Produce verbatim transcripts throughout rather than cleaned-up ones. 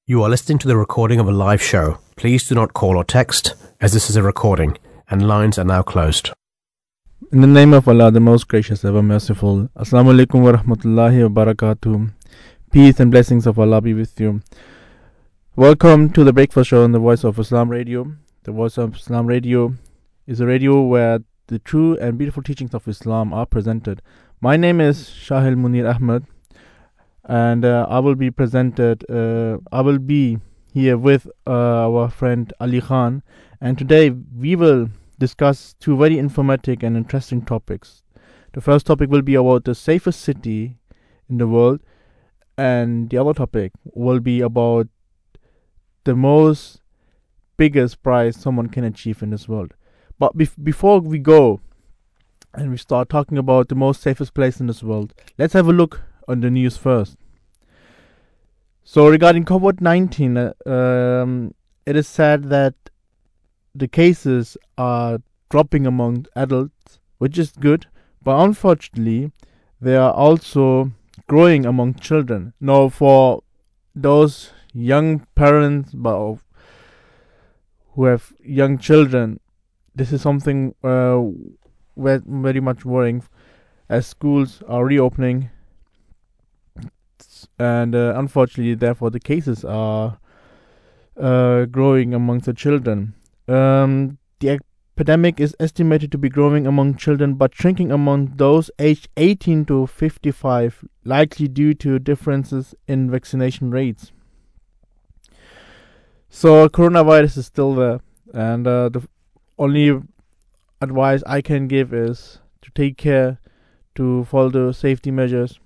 You are listening to the recording of a live show. Please do not call or text, as this is a recording, and lines are now closed. In the name of Allah, the most gracious, ever merciful. Assalamu alaikum wa rahmatullahi wa barakatuh. Peace and blessings of Allah be with you. Welcome to the Breakfast Show on the Voice of Islam Radio. The Voice of Islam Radio is a radio where the true and beautiful teachings of Islam are presented. My name is Shahil Munir Ahmed, and uh, I will be presented. Uh, I will be here with uh, our friend Ali Khan, and today we will discuss two very informative and interesting topics. The first topic will be about the safest city in the world, and the other topic will be about the most biggest prize someone can achieve in this world. But bef- before we go and we start talking about the most safest place in this world, let's have a look on the news first. So regarding COVID nineteen, uh, um, it is said that the cases are dropping among adults, which is good, but unfortunately they are also growing among children. Now, for those young parents but who have young children, this is something uh, very much worrying, as schools are reopening, and uh, unfortunately, therefore, the cases are uh, growing amongst the children. Um, the epidemic is estimated to be growing among children, but shrinking among those aged eighteen to fifty-five, likely due to differences in vaccination rates. So coronavirus is still there, and uh, the only advice I can give is to take care, to follow the safety measures,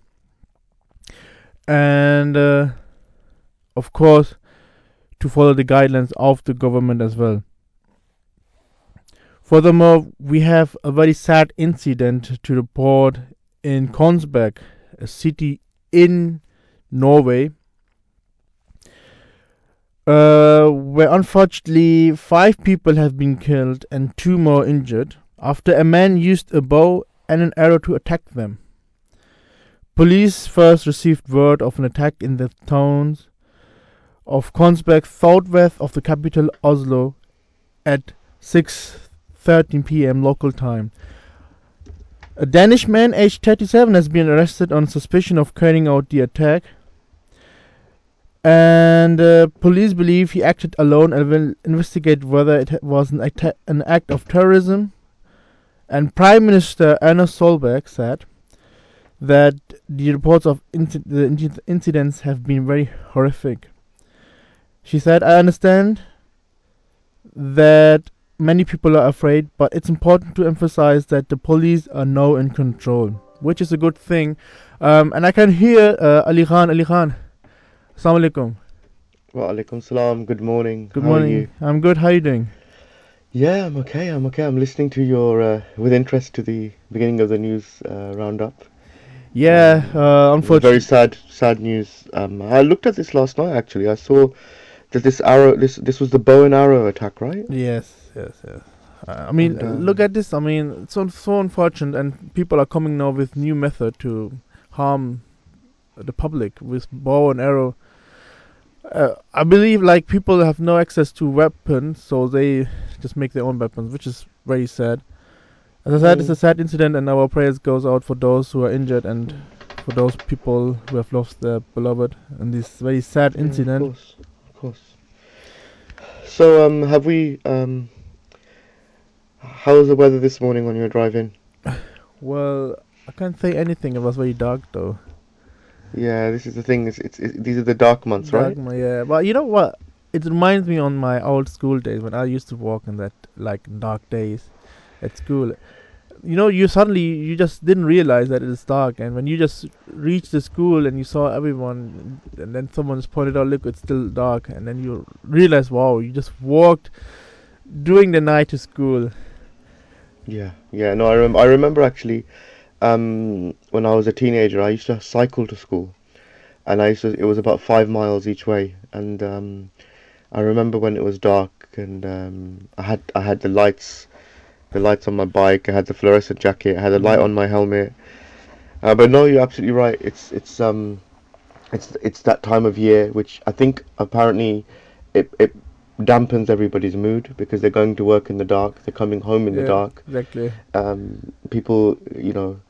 and uh, of course to follow the guidelines of the government as well. Furthermore, we have a very sad incident to report in Kongsberg, a city in Norway, uh, where unfortunately five people have been killed and two more injured after a man used a bow and an arrow to attack them. Police first received word of an attack in the towns of Kongsberg, southwest of the capital Oslo, at six thirteen p.m. local time. A Danish man aged thirty-seven has been arrested on suspicion of carrying out the attack, and uh, police believe he acted alone and will investigate whether it was an, atta- an act of terrorism. And Prime Minister Erna Solberg said that the reports of inci- the inc- incidents have been very horrific. She said, "I understand that many people are afraid, but it's important to emphasize that the police are now in control," which is a good thing. Um, and I can hear uh, Ali Khan. Ali Khan, Assalamu alaikum. Wa alaikum salam. Good morning. Good How morning. Are you? I'm good. How are you doing? Yeah, I'm okay. I'm okay. I'm listening to your uh, with interest to the beginning of the news uh, roundup. Yeah, Um, uh, unfortunately. Very sad, sad news. Um, I looked at this last night. Actually, I saw that this arrow, this this was the bow and arrow attack, right? Yes, yes, yes. Uh, I mean, And, um, look at this. I mean, it's so, so unfortunate, and people are coming now with new method to harm the public with bow and arrow. Uh, I believe like people have no access to weapons, so they just make their own weapons, which is very sad. As I said, Mm. it's a sad incident, and our prayers goes out for those who are injured and for those people who have lost their beloved in this very sad Yeah, incident. of course, of course. So, um, have we um, how was the weather this morning when you were driving? Well, I can't say anything. It was very dark though. Yeah, this is the thing. It's, it's, it, these are the dark months, right? Dark, yeah. But you know what? It reminds me on my old school days when I used to walk in that like dark days at school. You know, you suddenly you just didn't realize that it is dark, and when you just reached the school and you saw everyone, and then someone just pointed out, "Look, it's still dark," and then you realize, wow, you just walked during the night to school. Yeah, yeah. No, I rem- I remember actually, um, when I was a teenager, I used to cycle to school, and I used to. It was about five miles each way, and um, I remember when it was dark, and um, I had I had the lights, the lights on my bike. I had the fluorescent jacket. I had a light on my helmet. Uh, but no, you're absolutely right. It's it's um it's it's that time of year which I think apparently it it dampens everybody's mood because they're going to work in the dark, they're coming home in the Yeah, dark. exactly. Um, people, you know,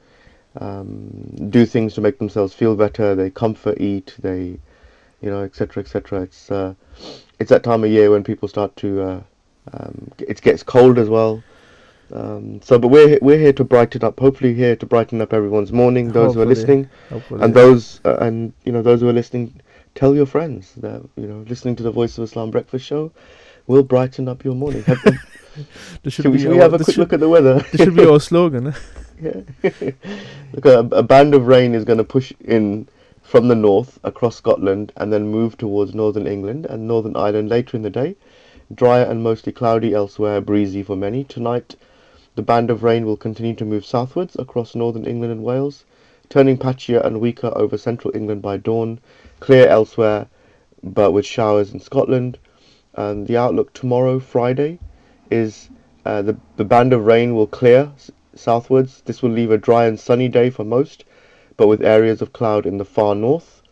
um, do things to make themselves feel better. They comfort eat. They, you know, et cetera, et cetera. It's uh, it's that time of year when people start to. Uh, um, it gets cold as well. Um, so, but we're we're here to brighten up. Hopefully, here to brighten up everyone's morning. Those who are Hopefully, listening, hopefully. and those uh, and you know those who are listening, tell your friends that you know listening to the Voice of Islam breakfast show will brighten up your morning. Have, have, This should we, be should we our- have a this quick should- look at the weather? This should be our slogan. Yeah. Look, a, a band of rain is going to push in from the north across Scotland and then move towards northern England and Northern Ireland later in the day. Drier and mostly cloudy elsewhere, breezy for many. Tonight, the band of rain will continue to move southwards across northern England and Wales, turning patchier and weaker over central England by dawn. Clear elsewhere, but with showers in Scotland. And the outlook tomorrow, Friday, is uh, the, the band of rain will clear s- southwards. This will leave a dry and sunny day for most, but with areas of cloud in the far north.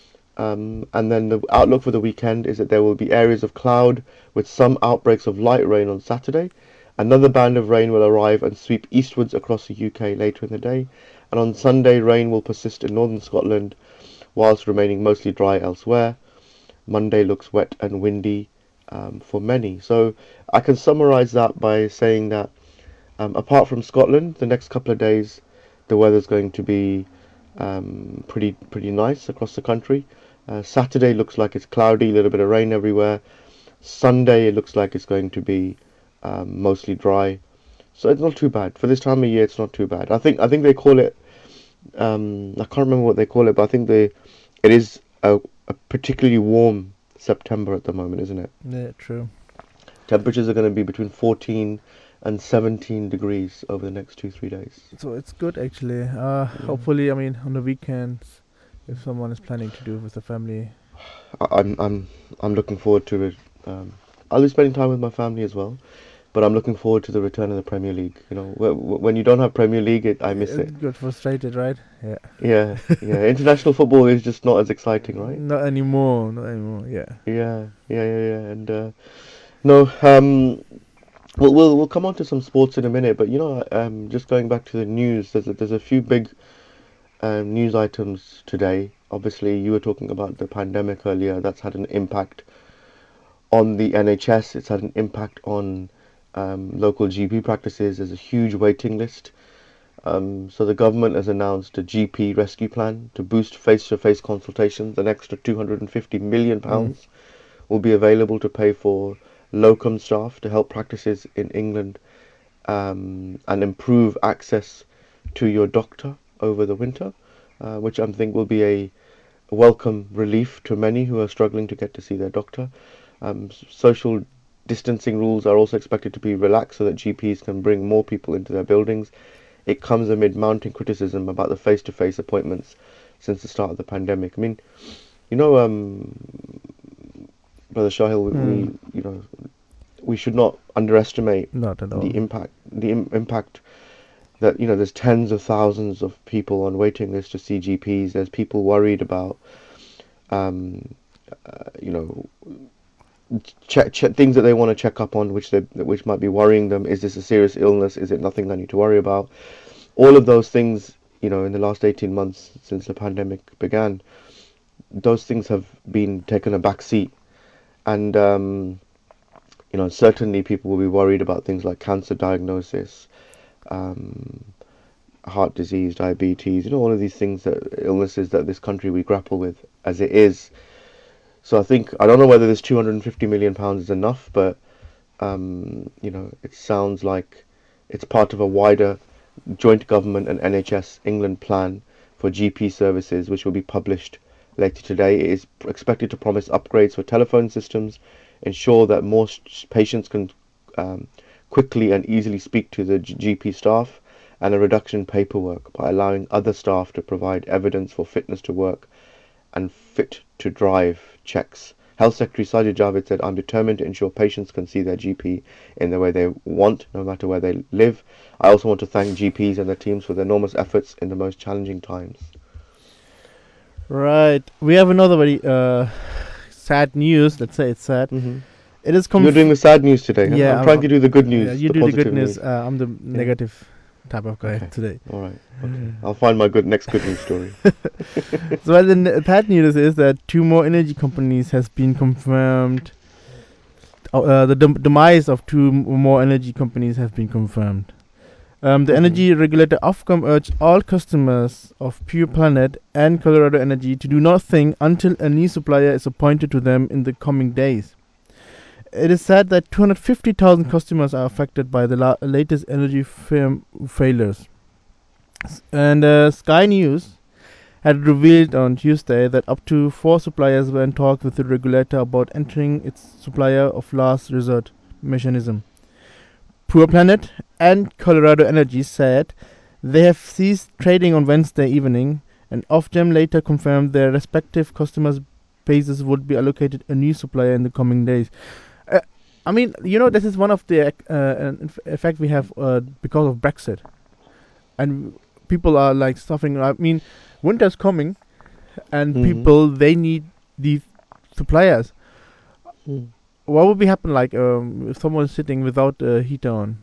Um, and then the outlook for the weekend is that there will be areas of cloud with some outbreaks of light rain on Saturday. Another band of rain will arrive and sweep eastwards across the U K later in the day. And on Sunday, rain will persist in northern Scotland, whilst remaining mostly dry elsewhere. Monday looks wet and windy um, for many. So I can summarize that by saying that um, apart from Scotland, the next couple of days, the weather's going to be um, pretty pretty nice across the country. Uh, Saturday looks like it's cloudy, a little bit of rain everywhere. Sunday it looks like it's going to be um, mostly dry. So it's not too bad for this time of year. It's not too bad. I think I think they call it. Um, I can't remember what they call it, but I think they it is a, a particularly warm September at the moment, isn't it? Yeah, true. Temperatures are going to be between fourteen and seventeen degrees over the next two three days. So it's good actually. Uh, hopefully, I mean, on the weekends, if someone is planning to do with the family. I, I'm I'm I'm looking forward to it. Um, I'll be spending time with my family as well, but I'm looking forward to the return of the Premier League. You know, wh- when you don't have Premier League, it, I miss Uh, it. Got frustrated, right? Yeah. Yeah, yeah. International football is just not as exciting, right? Not anymore. Not anymore. Yeah. Yeah, yeah, yeah, yeah. And uh, no, um, we'll we'll we'll come on to some sports in a minute. But you know, um, just going back to the news, there's a, there's a few big um, news items today. Obviously, you were talking about the pandemic earlier. That's had an impact on the N H S. It's had an impact on um, local G P practices. There's a huge waiting list. Um, so the government has announced a G P rescue plan to boost face-to-face consultations. An extra two hundred fifty million pounds will be available to pay for locum staff to help practices in England um, and improve access to your doctor over the winter, uh, which I think will be a welcome relief to many who are struggling to get to see their doctor. Um, s- social distancing rules are also expected to be relaxed so that G Ps can bring more people into their buildings. It comes amid mounting criticism about the face-to-face appointments since the start of the pandemic. I mean, you know, um, Brother Shahil, we, we Hmm. you know, we should not underestimate Not at all. the impact, the Im- impact that you know. There's tens of thousands of people on waiting lists to see G Ps. There's people worried about, um, uh, you know, check, check things that they want to check up on, which they which might be worrying them. Is this a serious illness? Is it nothing I need to worry about? All of those things, you know, in the last eighteen months since the pandemic began, those things have been taken a back seat, and um, you know, certainly people will be worried about things like cancer diagnosis, um, heart disease, diabetes, you know, all of these things that illnesses that this country we grapple with as it is. So I think I don't know whether this two hundred fifty million pounds is enough, but um, you know, it sounds like it's part of a wider joint government and N H S England plan for G P services, which will be published later today. It is expected to promise upgrades for telephone systems, ensure that more s- patients can um, quickly and easily speak to the G- GP staff, and a reduction in paperwork by allowing other staff to provide evidence for fitness to work and fit to drive checks. Health Secretary Sajid Javid said, "I'm determined to ensure patients can see their G P in the way they want, no matter where they live. I also want to thank G Ps and their teams for their enormous efforts in the most challenging times." Right. We have another very uh, sad news. Let's say it's sad. Mm-hmm. It is So you're conf- doing the sad news today, huh? Yeah, I'm I'm- trying to do the good news, yeah, you the do the positive good news. news. Uh, I'm the negative type of guy Okay. today. All right. Okay. I'll find my good next good news story. So well, the n- bad news is that two more energy companies has been confirmed. Uh, uh, the dem- demise of two m- more energy companies have been confirmed. Um, the Mhm. energy regulator Ofcom urged all customers of Pure Planet and Colorado Energy to do nothing until a new supplier is appointed to them in the coming days. It is said that two hundred fifty thousand customers are affected by the la- latest energy firm failures. S- And uh, Sky News had revealed on Tuesday that up to four suppliers were in talks with the regulator about entering its supplier of last resort mechanism. Pure Planet and Colorado Energy said they have ceased trading on Wednesday evening, and Ofgem later confirmed their respective customers' bases would be allocated a new supplier in the coming days. Uh, I mean, you know, this is one of the uh, effect we have uh, because of Brexit, and people are like suffering. I mean, winter's coming, and Mhm. people they need these suppliers. Mm. What would be happen like um, if someone's sitting without a heater on?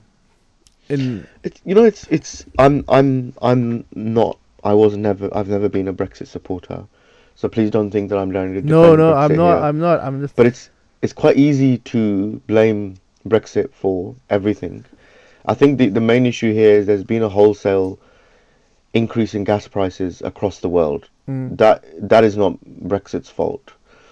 In It's you know it's it's I'm I'm I'm not I was never I've never been a Brexit supporter, so please don't think that I'm trying to defend no, no, I'm Brexit not. here. I'm not. I'm just. But it's it's quite easy to blame Brexit for everything. I think the the main issue here is there's been a wholesale increase in gas prices across the world. Mm, That that is not Brexit's fault.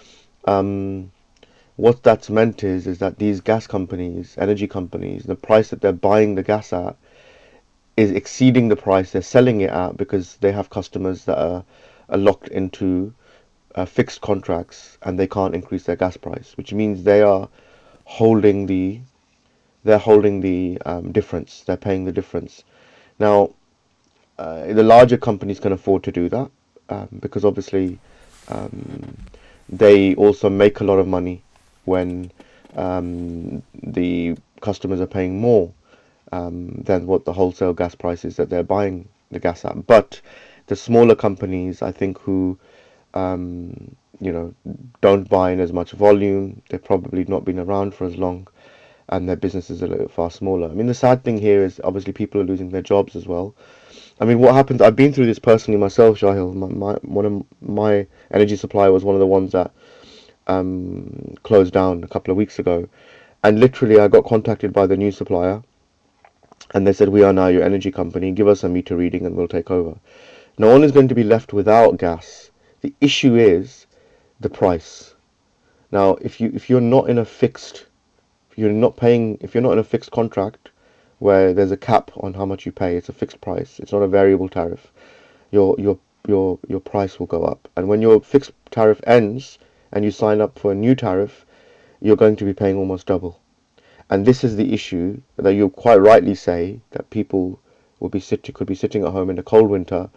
Um, what that's meant is is that these gas companies, energy companies, the price that they're buying the gas at is exceeding the price they're selling it at because they have customers that are, are locked into uh, fixed contracts and they can't increase their gas price, which means they are holding the they're holding the um, difference. They're paying the difference. Now, uh, the larger companies can afford to do that um, because obviously um, they also make a lot of money when um, the customers are paying more um, than what the wholesale gas price is that they're buying the gas at. But the smaller companies, I think, who um, you know don't buy in as much volume, they've probably not been around for as long, and their businesses are a little far smaller. I mean, the sad thing here is obviously people are losing their jobs as well. I mean, what happens? I've been through this personally myself, Shahil. My, my one of my energy supplier was one of the ones that um, closed down a couple of weeks ago, and literally I got contacted by the new supplier, and they said, "We are now your energy company. Give us a meter reading, and we'll take over." No one is going to be left without gas. The issue is the price. Now, if you if you're not in a fixed, if you're not paying, if you're not in a fixed contract where there's a cap on how much you pay, it's a fixed price. It's not a variable tariff. Your your your your price will go up, and when your fixed tariff ends and you sign up for a new tariff, you're going to be paying almost double. And this is the issue that you quite rightly say that people will be sit could be sitting at home in a cold winter,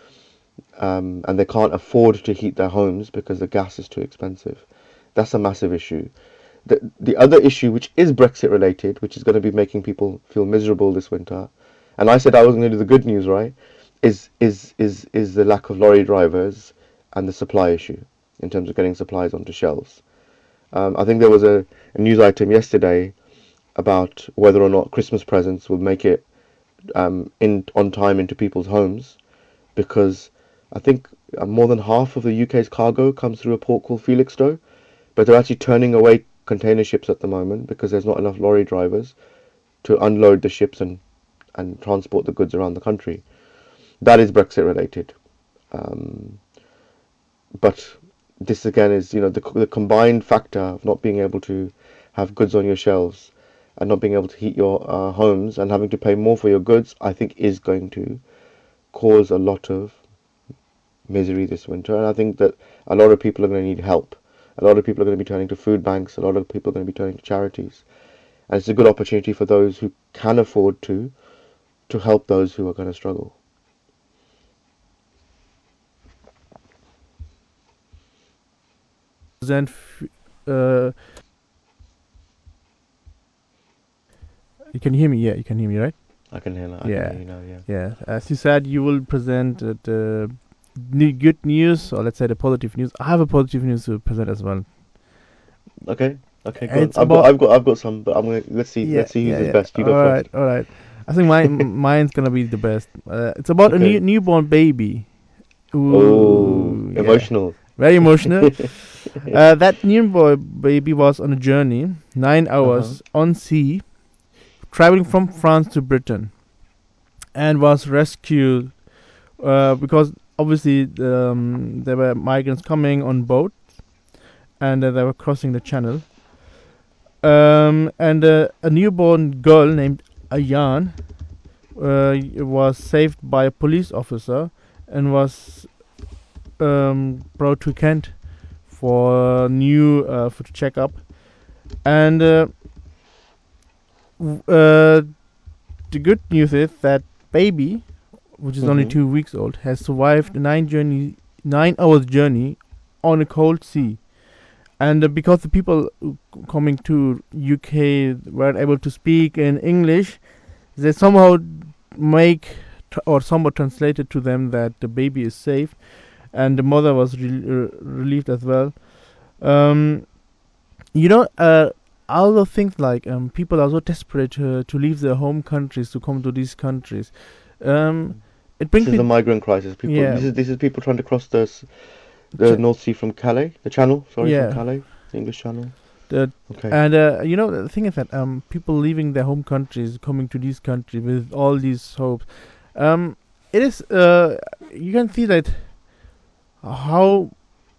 um, and they can't afford to heat their homes because the gas is too expensive. That's a massive issue. The the other issue, which is Brexit related, which is going to be making people feel miserable this winter, and I said I was going to do the good news, right? Is is is is the lack of lorry drivers and the supply issue in terms of getting supplies onto shelves. Um, I think there was a, a news item yesterday about whether or not Christmas presents will make it um, in on time into people's homes, because I think uh, more than half of the U K's cargo comes through a port called Felixstowe, but they're actually turning away container ships at the moment because there's not enough lorry drivers to unload the ships and, and transport the goods around the country. That is Brexit related. Um, but this again is, you know, the, the combined factor of not being able to have goods on your shelves and not being able to heat your uh, homes and having to pay more for your goods, I think is going to cause a lot of misery this winter. And I think that a lot of people are going to need help. A lot of people are going to be turning to food banks. A lot of people are going to be turning to charities. And it's a good opportunity for those who can afford to, to help those who are going to struggle. Then, uh, you can hear me. Yeah, you can hear me, right? I can hear that. I Yeah. can hear you now, yeah. Yeah. As you said, you will present at uh, new, good news, or let's say the positive news. I have a positive news to present as well. Okay. Okay. Go on. It's I've about got I've got I've got some, but I'm gonna let's see yeah, let's see who's yeah, the yeah. best. You All go right, first. all right. I think mine mine's gonna be the best. Uh, it's about a new Okay. newborn baby. Oh, Ooh, yeah, emotional. very emotional. Uh, that newborn baby was on a journey, nine Uh-huh. hours on sea, traveling from France to Britain, and was rescued uh, because obviously um, there were migrants coming on boat, and uh, they were crossing the channel. Um, and uh, a newborn girl named Ayan uh, was saved by a police officer and was um, brought to Kent for new uh, for checkup. And uh, w- uh, the good news is that baby, which is only Mm-hmm. two weeks old, has survived a nine journey, nine hours journey on a cold sea. And uh, because the people who c- coming to U K were able to speak in English, they somehow make tr- or somewhat translated to them that the baby is safe, and the mother was re- uh, relieved as well. Um, you know, uh, other things like um, people are so desperate uh, to leave their home countries to come to these countries. Um, it This brings is the me, migrant crisis. People. yeah, This is this is people trying to cross the s- the ch- North Sea from Calais, the Channel. Sorry, from yeah. Calais, the English Channel. The Okay. and uh, you know the thing is that um people leaving their home countries coming to these countries with all these hopes, um it is uh you can see that how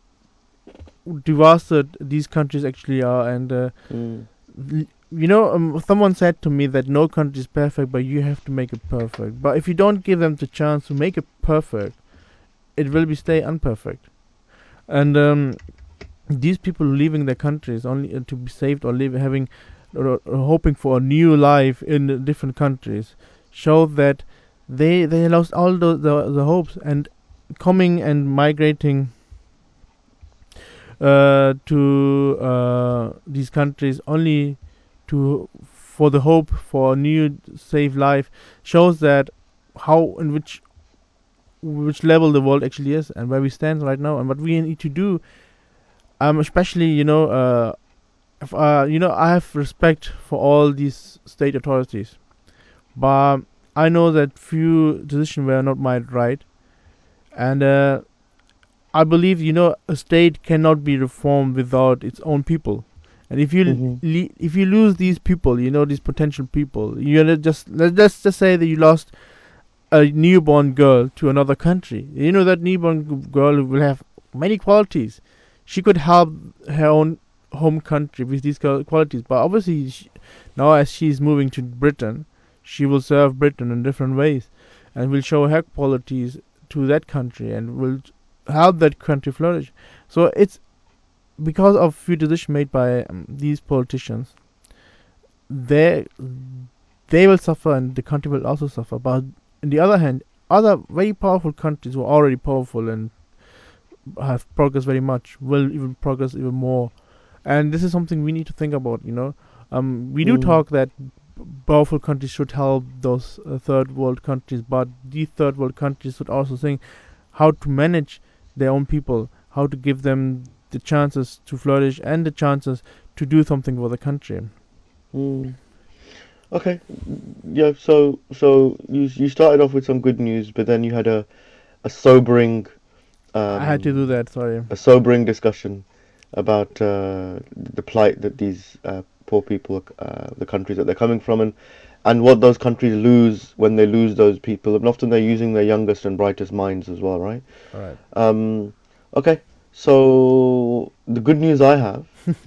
devastated these countries actually are, and uh, Mm. l- you know um, someone said to me that no country is perfect, but you have to make it perfect. But if you don't give them the chance to make it perfect, it will be stay unperfect. And um these people leaving their countries only uh, to be saved or live having or, or hoping for a new life in uh, different countries show that they they lost all the, the the hopes, and coming and migrating uh, to uh, these countries only to for the hope for a new safe life shows that how in which which level the world actually is and where we stand right now and what we need to do. Um especially you know uh if, uh, you know, I have respect for all these state authorities, but I know that few decisions were not made right, and uh, I believe you know a state cannot be reformed without its own people, and if you Mm-hmm. le- if you lose these people, you know these potential people, you know just let, let's just say that you lost a newborn girl to another country. You know that newborn g- girl will have many qualities. She could help her own home country with these qual- qualities, but obviously she, now as she's moving to Britain, she will serve Britain in different ways, and will show her qualities to that country and will help that country flourish. So it's because of few decisions made by um, these politicians. They they will suffer, and the country will also suffer. But on the other hand, other very powerful countries who are already powerful and have progressed very much will even progress even more. And this is something we need to think about. You know, um, we do Mm. talk that powerful countries should help those uh, third world countries, but these third world countries should also think how to manage their own people, how to give them the chances to flourish and the chances to do something for the country. Mm. Okay. Yeah. So so you you started off with some good news, but then you had a a sobering I had to do um that. Sorry. a sobering discussion about uh, the plight that these uh, poor people, uh, the countries that they're coming from, and and what those countries lose when they lose those people, and often they're using their youngest and brightest minds as well, right? All right. Um, okay, so the good news I have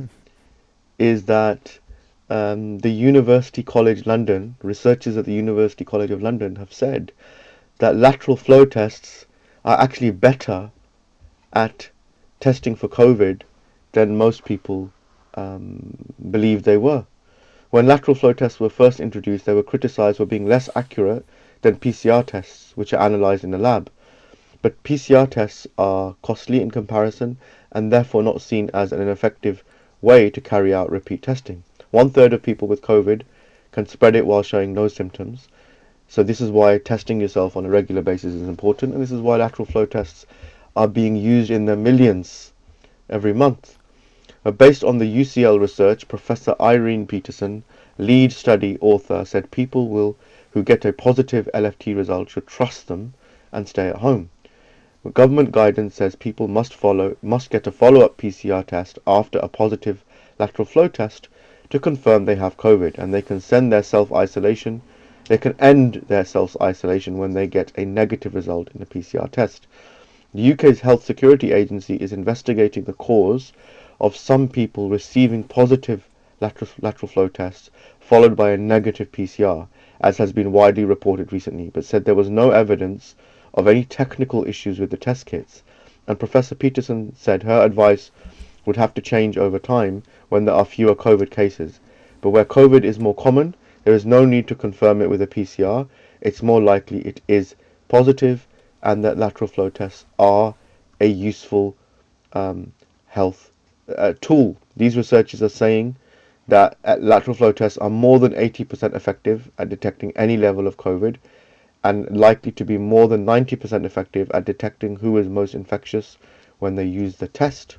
is that um, the University College London, researchers at the University College of London have said that lateral flow tests are actually better at testing for COVID than most people um, believed they were. When lateral flow tests were first introduced, they were criticized for being less accurate than P C R tests, which are analyzed in a lab. But P C R tests are costly in comparison and therefore not seen as an effective way to carry out repeat testing. One third of people with COVID can spread it while showing no symptoms. So this is why testing yourself on a regular basis is important, and this is why lateral flow tests are being used in the millions every month. Uh, based on the U C L research, Professor Irene Peterson, lead study author, said people will who get a positive L F T result should trust them and stay at home. Government guidance says people must follow must get a follow-up P C R test after a positive lateral flow test to confirm they have COVID, and they can send their self-isolation they can end their self-isolation when they get a negative result in a P C R test. The U K's Health Security Agency is investigating the cause of some people receiving positive lateral, lateral flow tests followed by a negative P C R, as has been widely reported recently, but said there was no evidence of any technical issues with the test kits. And Professor Peterson said her advice would have to change over time when there are fewer COVID cases. But where COVID is more common, there is no need to confirm it with a P C R. It's more likely it is positive, and that lateral flow tests are a useful um, health uh, tool. These researchers are saying that uh, lateral flow tests are more than eighty percent effective at detecting any level of COVID, and likely to be more than ninety percent effective at detecting who is most infectious when they use the test.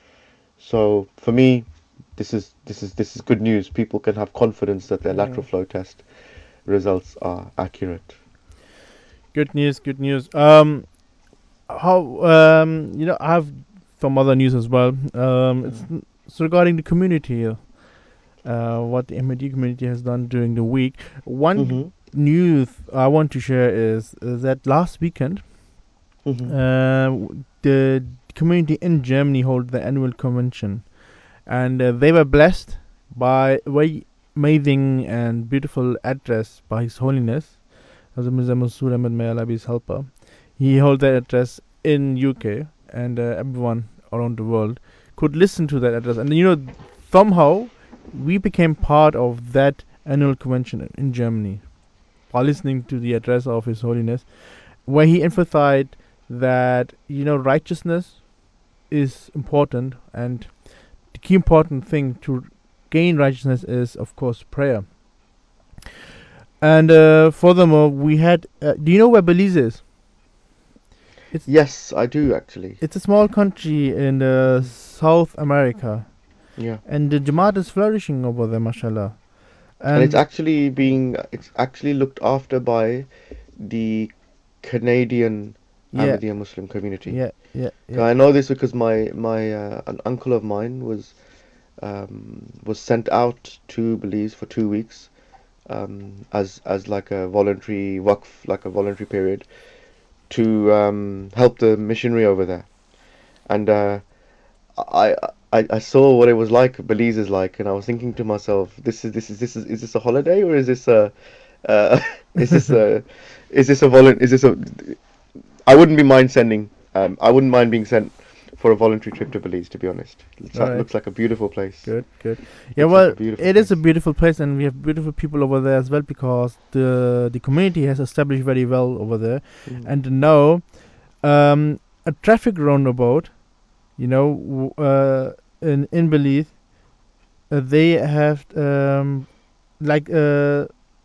So for me, this is this is this is good news. People can have confidence that their Yeah. lateral flow test results are accurate. Good news, good news. Um, how um, you know, I have some other news as well. Um, it's, it's regarding the community. Uh, what the Ahmadi community has done during the week. One Mm-hmm. news I want to share is, is that last weekend, Mm-hmm. uh, the community in Germany held the annual convention, and uh, they were blessed by a very amazing and beautiful address by His Holiness Hazrat Mirza Masroor Ahmad, may Allah be his helper. He held that address in U K, and uh, everyone around the world could listen to that address. And you know, somehow we became part of that annual convention in Germany by listening to the address of His Holiness, where he emphasized that, you know, righteousness is important, and the key important thing to gain righteousness is, of course, prayer. And uh, furthermore, we had. Uh, do you know where Belize is? It's Yes, I do actually. it's a small country in uh, South America, Yeah. and the Jamaat is flourishing over there, mashallah. And it's actually being it's actually looked after by the Canadian yeah, Ahmadiyya Muslim community. yeah, yeah, So yeah. I know this because my my uh, an uncle of mine was um, was sent out to Belize for two weeks um, as as like a voluntary waqf, like a voluntary period to um, help the missionary over there. And uh, I, I I saw what it was like, Belize is like, and I was thinking to myself, this is this is this is is this a holiday, or is this a uh, is this a is this a volun is this a I wouldn't be mind sending um I wouldn't mind being sent for a voluntary trip to Belize, to be honest. It Right. looks like a beautiful place. Good, good. Yeah, Looks like well, a beautiful it is a place. beautiful place, and we have beautiful people over there as well, because the the community has established very well over there. Mm. And now, um, a traffic roundabout, you know, w- uh, in in Belize, uh, they have um, like uh,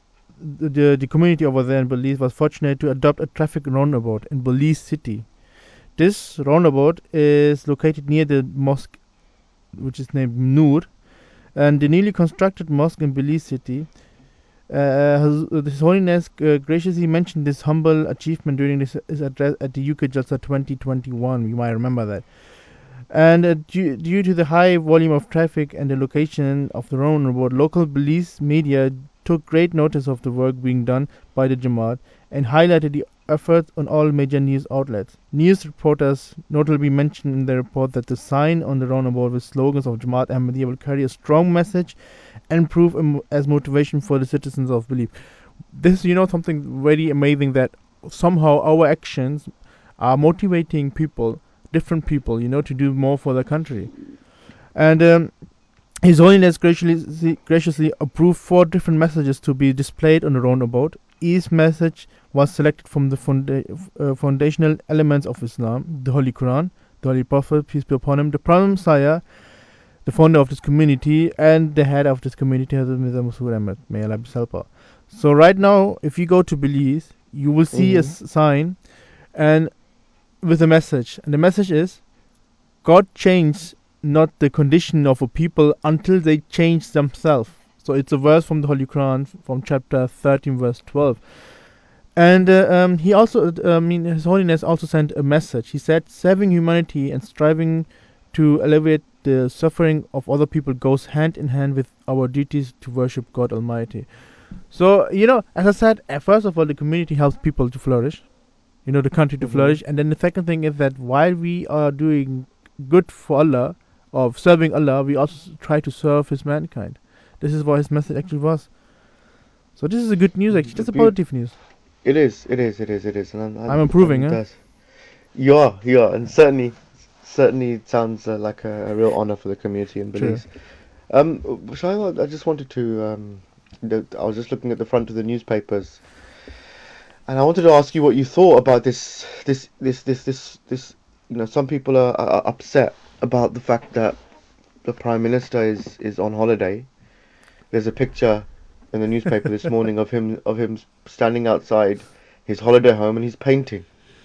the the community over there in Belize was fortunate to adopt a traffic roundabout in Belize city. This roundabout is located near the mosque, which is named Noor, and the newly constructed mosque in Belize city. Uh, His, His Holiness uh, graciously mentioned this humble achievement during this, his address at the U K Jalsa twenty twenty-one. You might remember that. And uh, due, due to the high volume of traffic and the location of the roundabout, local Belize media took great notice of the work being done by the Jamaat and highlighted the efforts on all major news outlets. News reporters notably mentioned in the report that the sign on the roundabout with slogans of Jamaat Ahmadiyya will carry a strong message and prove am- as motivation for the citizens of Belize. This, you know, something very amazing, that somehow our actions are motivating people, different people, you know, to do more for the country. And um, His Holiness graciously, graciously approved four different messages to be displayed on the roundabout. Each message was selected from the funda- uh, foundational elements of Islam: the Holy Quran, the Holy Prophet, peace be upon him, the Prophet Messiah, the founder of this community, and the head of this community, Hazrat Mirza Masroor Ahmad, may Allah be his helper. So right now, if you go to Belize, you will see a Mhm. s- sign and with a message, and the message is God changed not the condition of a people until they change themselves. So it's a verse from the Holy Quran from chapter thirteen, verse twelve. And uh, um, he also, uh, I mean, His Holiness also sent a message. He said, serving humanity and striving to alleviate the suffering of other people goes hand in hand with our duties to worship God Almighty. So, you know, as I said, uh, first of all, the community helps people to flourish, you know, the country to Mhm. flourish. And then the second thing is that while we are doing good for Allah, of serving Allah, we also s- try to serve His mankind. This is what His message actually was. So this is a good news, actually. That's a Be- positive news. It is, it is, it is, it is, and I'm and, improving, and huh? that's you are, you are, and certainly, certainly it sounds uh, like a, a real honor for the community in True. Belize. Um, Shaila, I just wanted to, um, the, I was just looking at the front of the newspapers, and I wanted to ask you what you thought about this, this, this, this, this, this. You know, some people are, are upset about the fact that the Prime Minister is is on holiday. There's a picture in the newspaper this morning of him of him standing outside his holiday home and he's painting.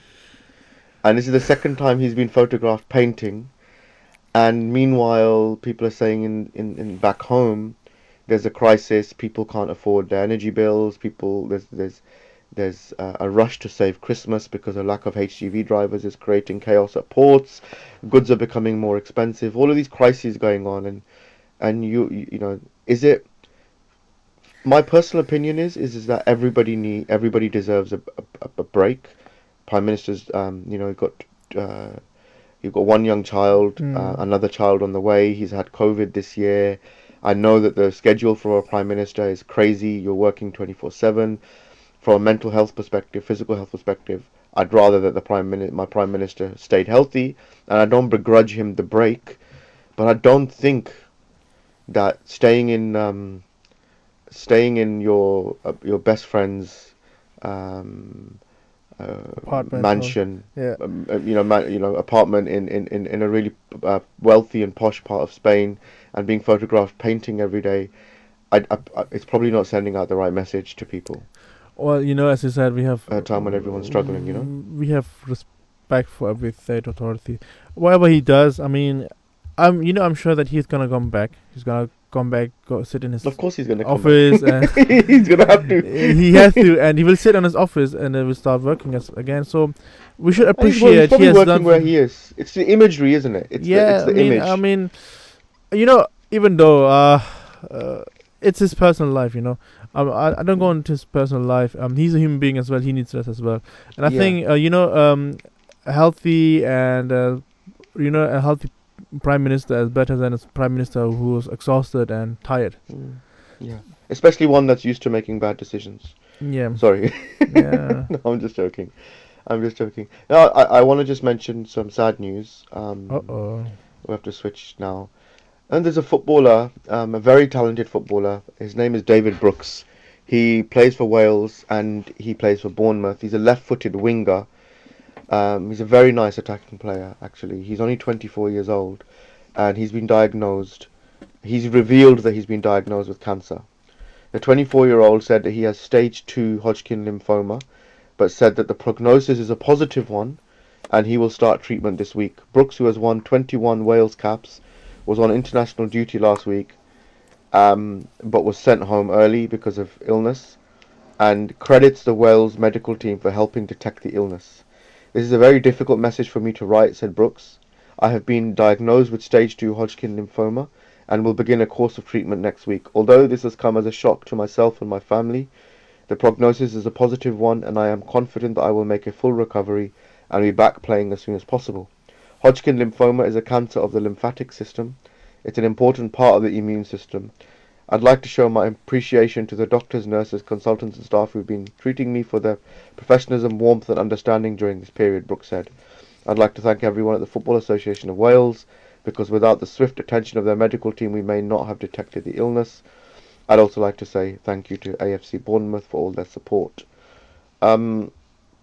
And this is the second time he's been photographed painting. And meanwhile, people are saying in, in, in back home, there's a crisis. People can't afford their energy bills. People there's there's there's uh, a rush to save Christmas because a lack of H G V drivers is creating chaos at ports. Goods are becoming more expensive. All of these crises going on, and and you you, you know, is it? My personal opinion is is is that everybody need everybody deserves a, a, a break. Prime Minister's, um, you know, got uh, you've got one young child, uh, Mm. another child on the way. He's had COVID this year. I know that the schedule for a prime minister is crazy. You're working twenty-four seven. From a mental health perspective, physical health perspective, I'd rather that the prime min- my prime minister stayed healthy, and I don't begrudge him the break. But I don't think that staying in um, staying in your uh, your best friend's um, uh, Apartment or mansion, yeah. um, uh, you know, man, you know, apartment in in in, in a really uh, wealthy and posh part of Spain, and being photographed painting every day, I, I, I, it's probably not sending out the right message to people Well, you know, as you said, we have at a time when everyone's struggling. You know. we have respect for every state authority. Whatever he does, I mean, I'm you know I'm sure that he's gonna come back. He's gonna come back, go sit in Of his course, he's gonna come back. office, and He's gonna have to. he has to, and he will sit on his office, and then will start working as again. So we should And he's, well, he's appreciate he probably has working done. where he is. It's the imagery, isn't it? It's the it's Yeah, I the mean, I image. mean, you know, even though uh, uh it's his personal life, you know. Um, I, I don't go into his personal life. Um, he's a human being as well. He needs rest as well. And I Yeah. think, uh, you know, um, a healthy and uh, you know, a healthy prime minister is better than a prime minister who's exhausted and tired. Mm. Yeah. Especially one that's used to making bad decisions. Yeah, Sorry. yeah. No, I'm just joking. I'm just joking. Now, I, I want to just mention some sad news. Um, Uh oh. we have to switch now. And there's a footballer, um, a very talented footballer. His name is David Brooks. He plays for Wales and he plays for Bournemouth. He's a left-footed winger. Um, he's a very nice attacking player, actually. He's only twenty-four years old, and he's been diagnosed. He's revealed that he's been diagnosed with cancer. The twenty-four-year-old said that he has stage two Hodgkin lymphoma, but said that the prognosis is a positive one, and he will start treatment this week. Brooks, who has won twenty-one Wales caps, was on international duty last week, um, but was sent home early because of illness, and credits the Wales medical team for helping detect the illness. This is a very difficult message for me to write, said Brooks. I have been diagnosed with stage two Hodgkin lymphoma and will begin a course of treatment next week. Although this has come as a shock to myself and my family, the prognosis is a positive one, and I am confident that I will make a full recovery and be back playing as soon as possible. Hodgkin lymphoma is a cancer of the lymphatic system. It's an important part of the immune system. I'd like to show my appreciation to the doctors, nurses, consultants and staff who've been treating me for their professionalism, warmth and understanding during this period, Brooks said. I'd like to thank everyone at the Football Association of Wales, because without the swift attention of their medical team we may not have detected the illness. I'd also like to say thank you to A F C Bournemouth for all their support. Um,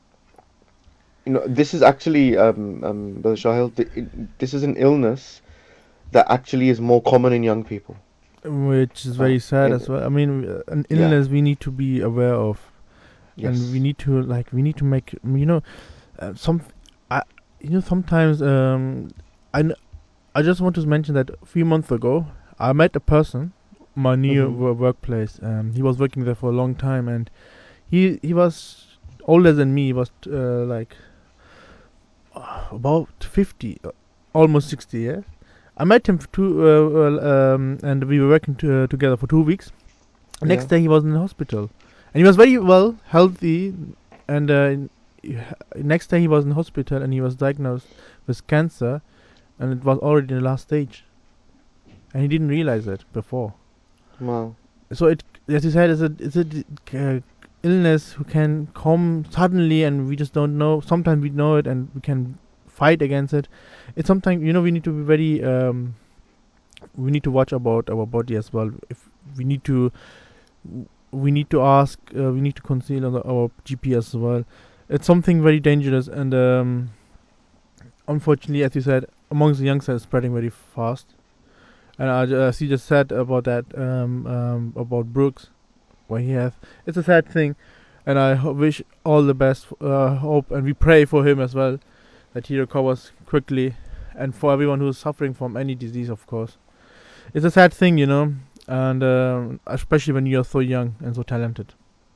you know, this is actually, um, um, Brother Shahil, th- this is an illness that actually is more common in young people. which is Uh, very sad in, as well. I mean, uh, an yeah, illness we need to be aware of, and we yes. need to like we need to make you know uh, some. I you know sometimes um I kn- I just want to mention that a few months ago I met a person, my new Mhm. wo- workplace. Um, he was working there for a long time, and he he was older than me. He was uh, like uh, about fifty, uh, almost sixty. Yeah, I met him for two, uh, well, um, and we were working to, uh, together for two weeks. Next Yeah. day, he was in the hospital, and he was very well, healthy, and uh, he- next day he was in hospital, and he was diagnosed with cancer, and it was already in the last stage, and he didn't realize it before. Wow. So it, as you said, is a it's a d- uh, illness who can come suddenly, and we just don't know. Sometimes we know it, and we can fight against it. It's sometimes you know we need to be very um we need to watch about our body as well. If we need to, we need to ask, uh, we need to conceal on the, our G P as well. It's something very dangerous, and um, unfortunately, as you said, amongst the youngsters, it's spreading very fast. And I, ju- as you just said about that, um, um, about Brooks, what he has, it's a sad thing, and I ho- wish all the best. Uh, hope and we pray for him as well, that he recovers quickly, and for everyone who's suffering from any disease, of course. It's a sad thing, you know, and um especially when you're so young and so talented.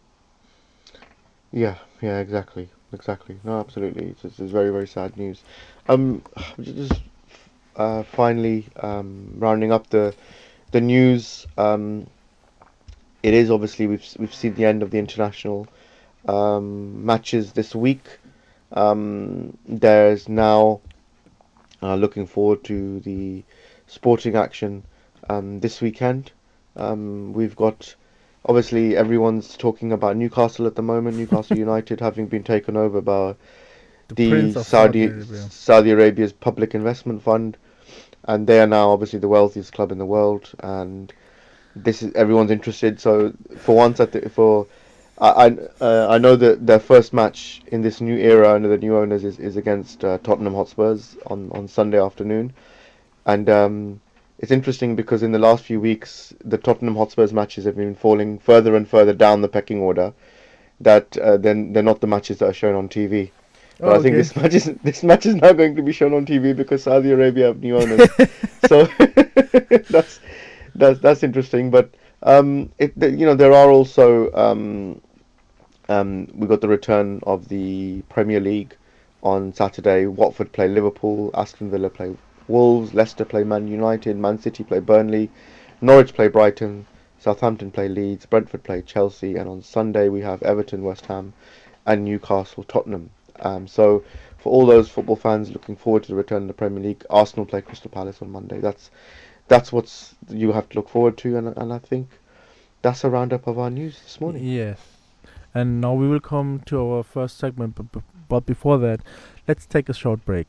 Yeah, yeah, exactly, exactly. No, absolutely. It's, it's, it's very, very sad news. Um, j- just uh, finally, um, rounding up the the news. Um, it is obviously we've s- we've seen the end of the international um, matches this week. Um, there's now uh, looking forward to the sporting action um, this weekend. Um, we've got obviously everyone's talking about Newcastle at the moment. Newcastle United having been taken over by The the Prince of Saudi Saudi Arabia. Saudi Arabia's public investment fund, and they are now obviously the wealthiest club in the world. And this is everyone's interested. So for once, at the, for I I, uh, I know that their first match in this new era under the new owners is, is against uh, Tottenham Hotspurs on, on Sunday afternoon, and um, it's interesting because in the last few weeks the Tottenham Hotspurs matches have been falling further and further down the pecking order. That uh, then they're not the matches that are shown on T V. But Oh, I think okay. this match is this match is now going to be shown on T V because Saudi Arabia have new owners. So that's that's that's interesting. But um, it the, you know there are also um, um, we got the return of the Premier League on Saturday. Watford play Liverpool, Aston Villa play Wolves, Leicester play Man United, Man City play Burnley, Norwich play Brighton, Southampton play Leeds, Brentford play Chelsea, and on Sunday we have Everton, West Ham, and Newcastle, Tottenham. Um, so for all those football fans looking forward to the return of the Premier League, Arsenal play Crystal Palace on Monday. That's that's what's you have to look forward to, and and I think that's a roundup of our news this morning. Yes. And now we will come to our first segment, but, but, but before that, let's take a short break.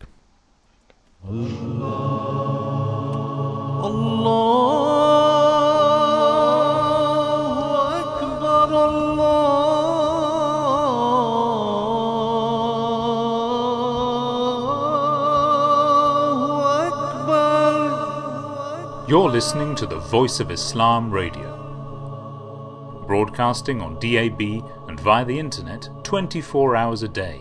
You're listening to the Voice of Islam Radio, broadcasting on D A B and via the internet twenty-four hours a day.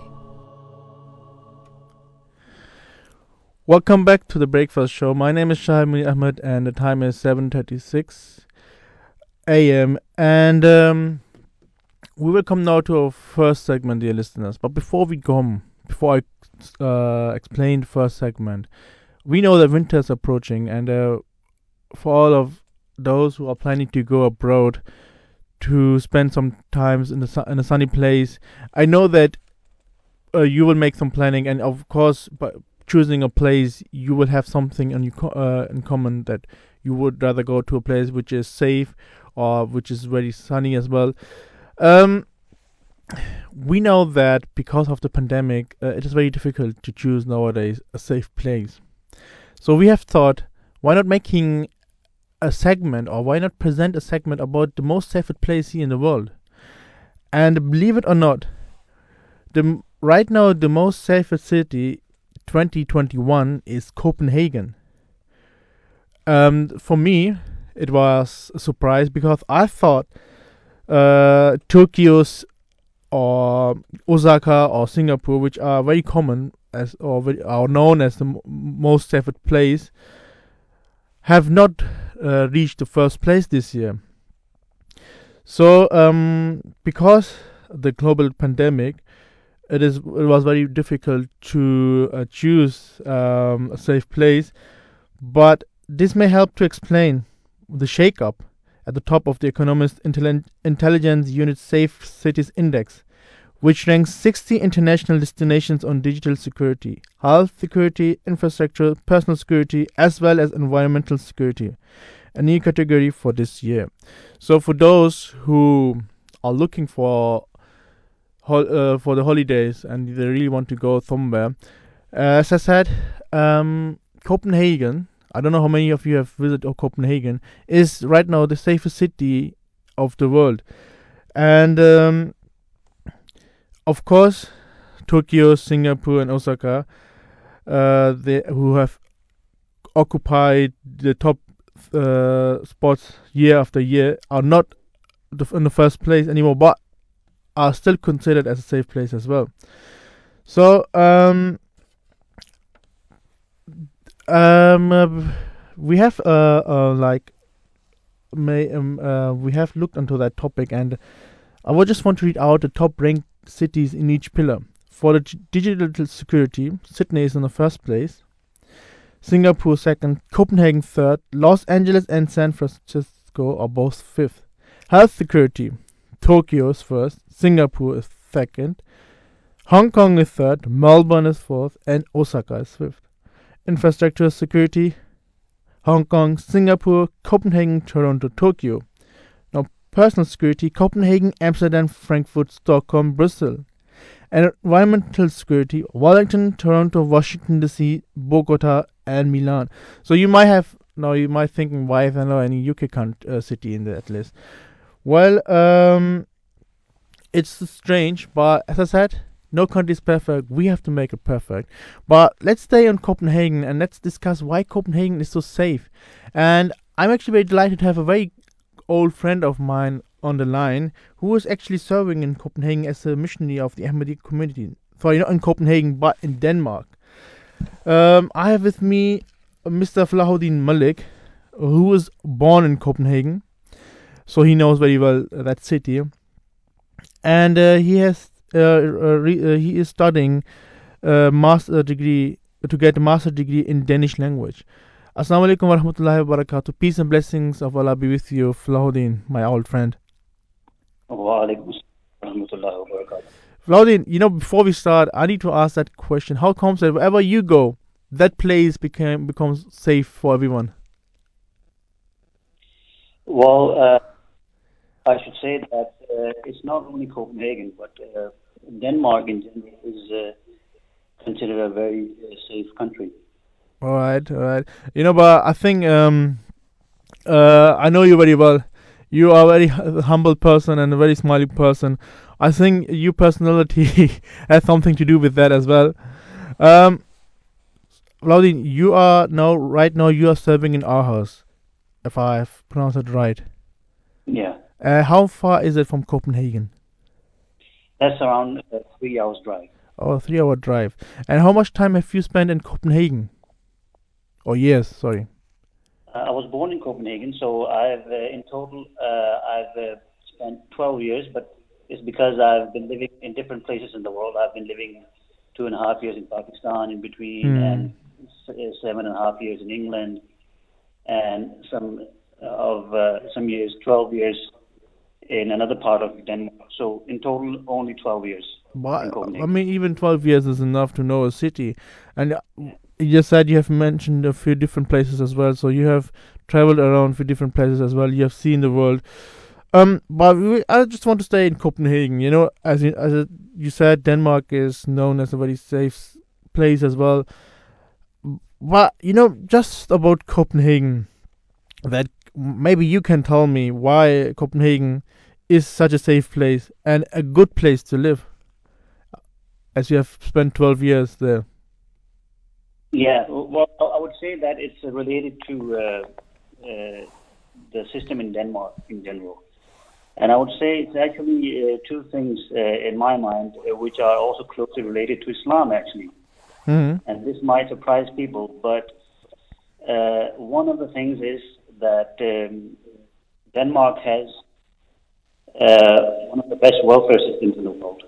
Welcome back to the Breakfast Show. My name is Shahmi Ahmed, and the time is seven thirty-six a.m. And um, we will come now to our first segment, dear listeners. But before we come, before I uh, explain the first segment, we know that winter is approaching, and uh, for all of those who are planning to go abroad to spend some times in the su- in a sunny place, I know that uh, you will make some planning, and of course, by choosing a place, you will have something in, you co- uh, in common, that you would rather go to a place which is safe or which is very sunny as well. Um, we know that because of the pandemic, uh, it is very difficult to choose nowadays a safe place. So we have thought, why not making a segment, or why not present a segment about the most safest place here in the world? And believe it or not, the right now the most safest city twenty twenty-one is Copenhagen. Um, for me, it was a surprise because I thought uh, Tokyo's or Osaka or Singapore, which are very common as or very, are known as the m- most safest place, have not uh, reached the first place this year. So, um, because the global pandemic, it is it was very difficult to uh, choose um, a safe place. But this may help to explain the shake-up at the top of the Economist Intelli- Intelligence Unit Safe Cities Index, which ranks sixty international destinations on digital security, health security, infrastructure, personal security, as well as environmental security, a new category for this year. So for those who are looking for hol- uh, for the holidays and they really want to go somewhere, uh, as I said, um, Copenhagen, I don't know how many of you have visited Copenhagen, is right now the safest city of the world. And um, of course, Tokyo, Singapore, and Osaka, uh, they who have occupied the top uh, spots year after year, are not the, in the first place anymore, but are still considered as a safe place as well. So, um, um, uh, we have uh, uh like, may um uh, we have looked into that topic, and I would just want to read out the top ranked cities in each pillar. For the g- digital security, Sydney is in the first place, Singapore second, Copenhagen third, Los Angeles and San Francisco are both fifth. Health security, Tokyo is first, Singapore is second, Hong Kong is third, Melbourne is fourth, and Osaka is fifth. Infrastructure security, Hong Kong, Singapore, Copenhagen, Toronto, Tokyo. Now, personal security, Copenhagen, Amsterdam, Frankfurt, Stockholm, Brussels. And environmental security, Wellington, Toronto, Washington D C, Bogota, and Milan. So you might have, now you might thinking, why is there no any U K count, uh, city in that list? Well, um, it's strange, but as I said, no country is perfect. We have to make it perfect. But let's stay on Copenhagen and let's discuss why Copenhagen is so safe. And I'm actually very delighted to have a very old friend of mine on the line who was actually serving in Copenhagen as a missionary of the Ahmadi community. Sorry, not in Copenhagen, but in Denmark. Um, I have with me Mister Falahuddin Malik, who was born in Copenhagen, so he knows very well uh, that city. And uh, he has uh, uh, re- uh, he is studying a master degree to get a master degree in Danish language. Assalamu alaikum wa rahmatullahi wa barakatuh. Peace and blessings of Allah be with you, Falahuddin, my old friend. Wa alaikum wa rahmatullahi wa barakatuh. Falahuddin, you know, before we start, I need to ask that question. How comes that wherever you go, that place became becomes safe for everyone? Well, uh, I should say that uh, it's not only Copenhagen, but uh, Denmark in general is uh, considered a very uh, safe country. All right, all right. You know, but I think um, uh, I know you very well. You are a very hu- humble person and a very smiling person. I think your personality has something to do with that as well. Um, Falahuddin, you are now right now you are serving in Aarhus, if I've pronounced it right. Yeah, Uh, how far is it from Copenhagen? that's around uh, three hours drive. Oh, three-hour drive. And how much time have you spent in Copenhagen? Oh, years, sorry. Uh, I was born in Copenhagen, so I've uh, in total uh, I've uh, spent twelve years, but it's because I've been living in different places in the world. I've been living two and a half years in Pakistan in between, Hmm. and s- uh, seven and a half years in England, and some of uh, some years, twelve years in another part of Denmark. So in total, only twelve years in But, I Copenhagen. mean, even twelve years is enough to know a city. And uh, you just said you have mentioned a few different places as well. So you have traveled around for different places as well. You have seen the world. Um, but we, I just want to stay in Copenhagen. You know, as you, as you said, Denmark is known as a very safe s- place as well. But you know, just about Copenhagen, that maybe you can tell me why Copenhagen is such a safe place and a good place to live, as you have spent twelve years there. Yeah, well, I would say that it's uh, related to uh, uh, the system in Denmark in general. And I would say it's actually uh, two things uh, in my mind, uh, which are also closely related to Islam, actually. Mm-hmm. And this might surprise people, but uh, one of the things is that um, Denmark has uh, one of the best welfare systems in the world.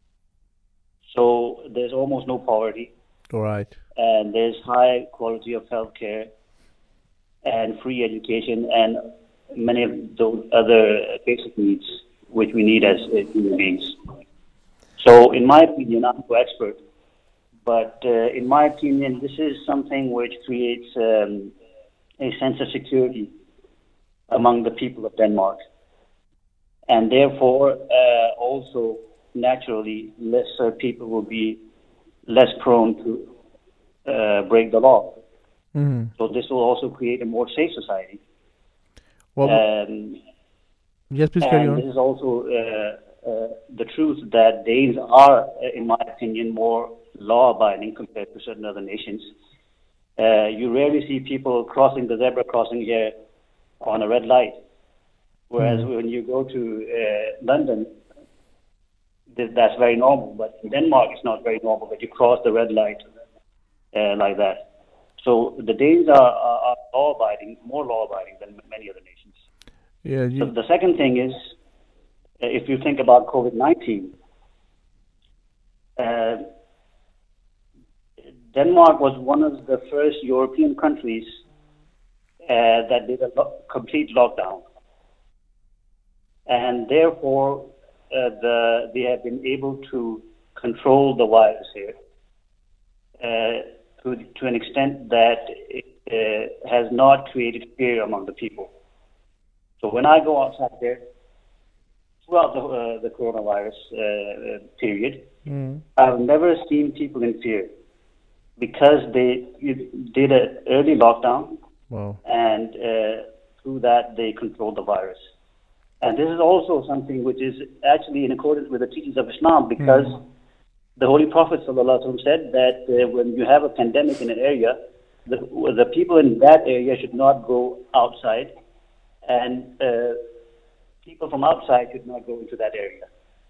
So there's almost no poverty, All right. and there's high quality of healthcare and free education and many of those other basic needs which we need as uh, human beings. So in my opinion, I'm no expert, but uh, in my opinion, this is something which creates um, a sense of security among the people of Denmark. And therefore, uh, also naturally, lesser people will be less prone to uh, break the law. Mm-hmm. So this will also create a more safe society. Well, Um, yes, please carry and on. this is also uh, uh, the truth that Danes are, uh, in my opinion, more law-abiding compared to certain other nations. Uh, you rarely see people crossing the zebra crossing here on a red light, whereas Mm. when you go to uh, London, th- that's very normal. But in Denmark, it's not very normal that you cross the red light uh, like that. So the Danes are, are, are law-abiding, more law-abiding than many other nations. Yeah, So you, the second thing is, uh, if you think about COVID nineteen, uh, Denmark was one of the first European countries uh, that did a lo- complete lockdown. And therefore, uh, the, they have been able to control the virus here uh, to, to an extent that it uh, has not created fear among the people. So when I go outside there, throughout the, uh, the coronavirus uh, period, mm. I've never seen people in fear because they did an early lockdown, Wow. and uh, through that they controlled the virus. And this is also something which is actually in accordance with the teachings of Islam, because Mm. the Holy Prophet ﷺ said that uh, when you have a pandemic in an area, the, the people in that area should not go outside, and uh, people from outside should not go into that area.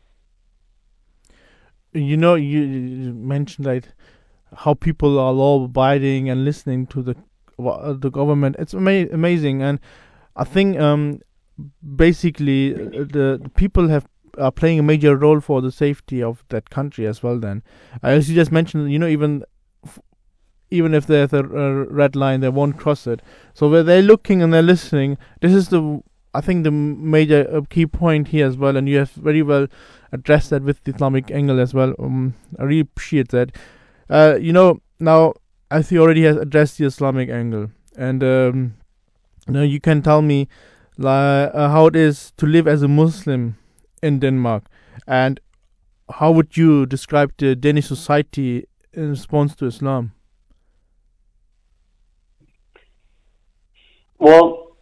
You know, you, you mentioned like how people are law-abiding and listening to the wha- the government. It's ama- amazing, and I think um, basically uh, the, the people have are playing a major role for the safety of that country as well. Then, as you just mentioned, you know, even f- even if there's a, a red line, they won't cross it. So where they're looking and they're listening, this is the I think the major uh, key point here as well, and you have very well addressed that with the Islamic angle as well. Um, I really appreciate that. Uh, you know, now as you already has addressed the Islamic angle, and um, now you can tell me like, uh, how it is to live as a Muslim in Denmark, and how would you describe the Danish society in response to Islam? Well,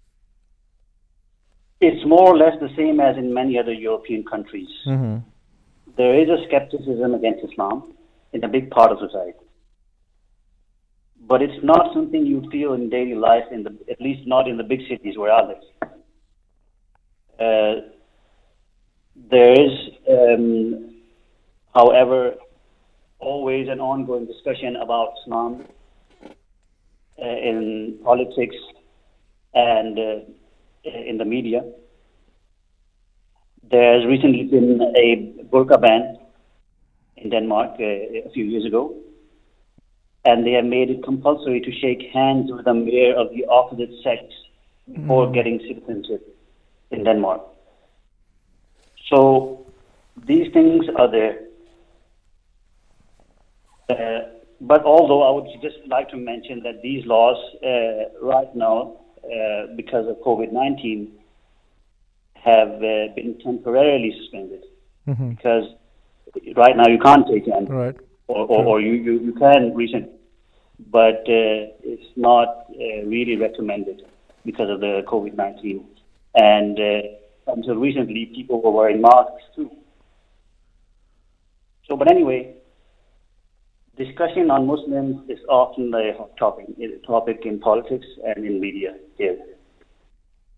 it's more or less the same as in many other European countries. Mm-hmm. There is a skepticism against Islam in a big part of society. But it's not something you feel in daily life, in the, at least not in the big cities where I live. Uh, there is, um, however, always an ongoing discussion about Islam uh, in politics and uh, in the media. There has recently been a burqa ban in Denmark uh, a few years ago, and they have made it compulsory to shake hands with a mayor of the opposite sex before Mm. getting citizenship in Denmark. So these things are there. Uh, but although I would just like to mention that these laws uh, right now, uh, because of COVID nineteen, have uh, been temporarily suspended. Mm-hmm. Because right now you can't take hands, Right. or, or, or you, you, you can recently, but uh, it's not uh, really recommended because of the COVID nineteen. And uh, until recently, people were wearing masks too. So, but anyway, discussion on Muslims is often a hot topic, a topic in politics and in media here.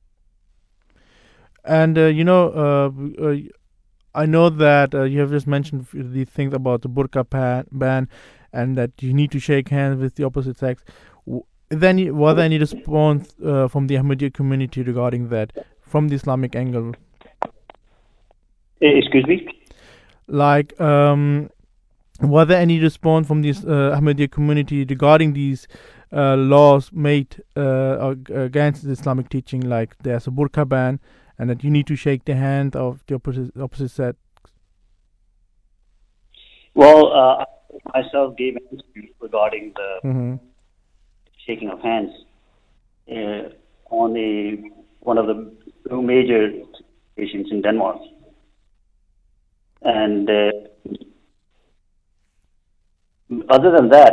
And uh, you know, uh, uh, I know that uh, you have just mentioned f- the things about the burqa pan, ban, and that you need to shake hands with the opposite sex. W- Then, you- was there any response uh, from the Ahmadiyya community regarding that, from the Islamic angle? Eh, Excuse me? Like, um, was there any response from the uh, Ahmadiyya community regarding these uh, laws made uh, ag- against the Islamic teaching? Like, there's a burqa ban, and that you need to shake the hand of the opposite opposite sex. Well, uh, I myself gave an interview regarding the Mm-hmm. shaking of hands uh, on a one of the two major stations in Denmark, and uh, other than that,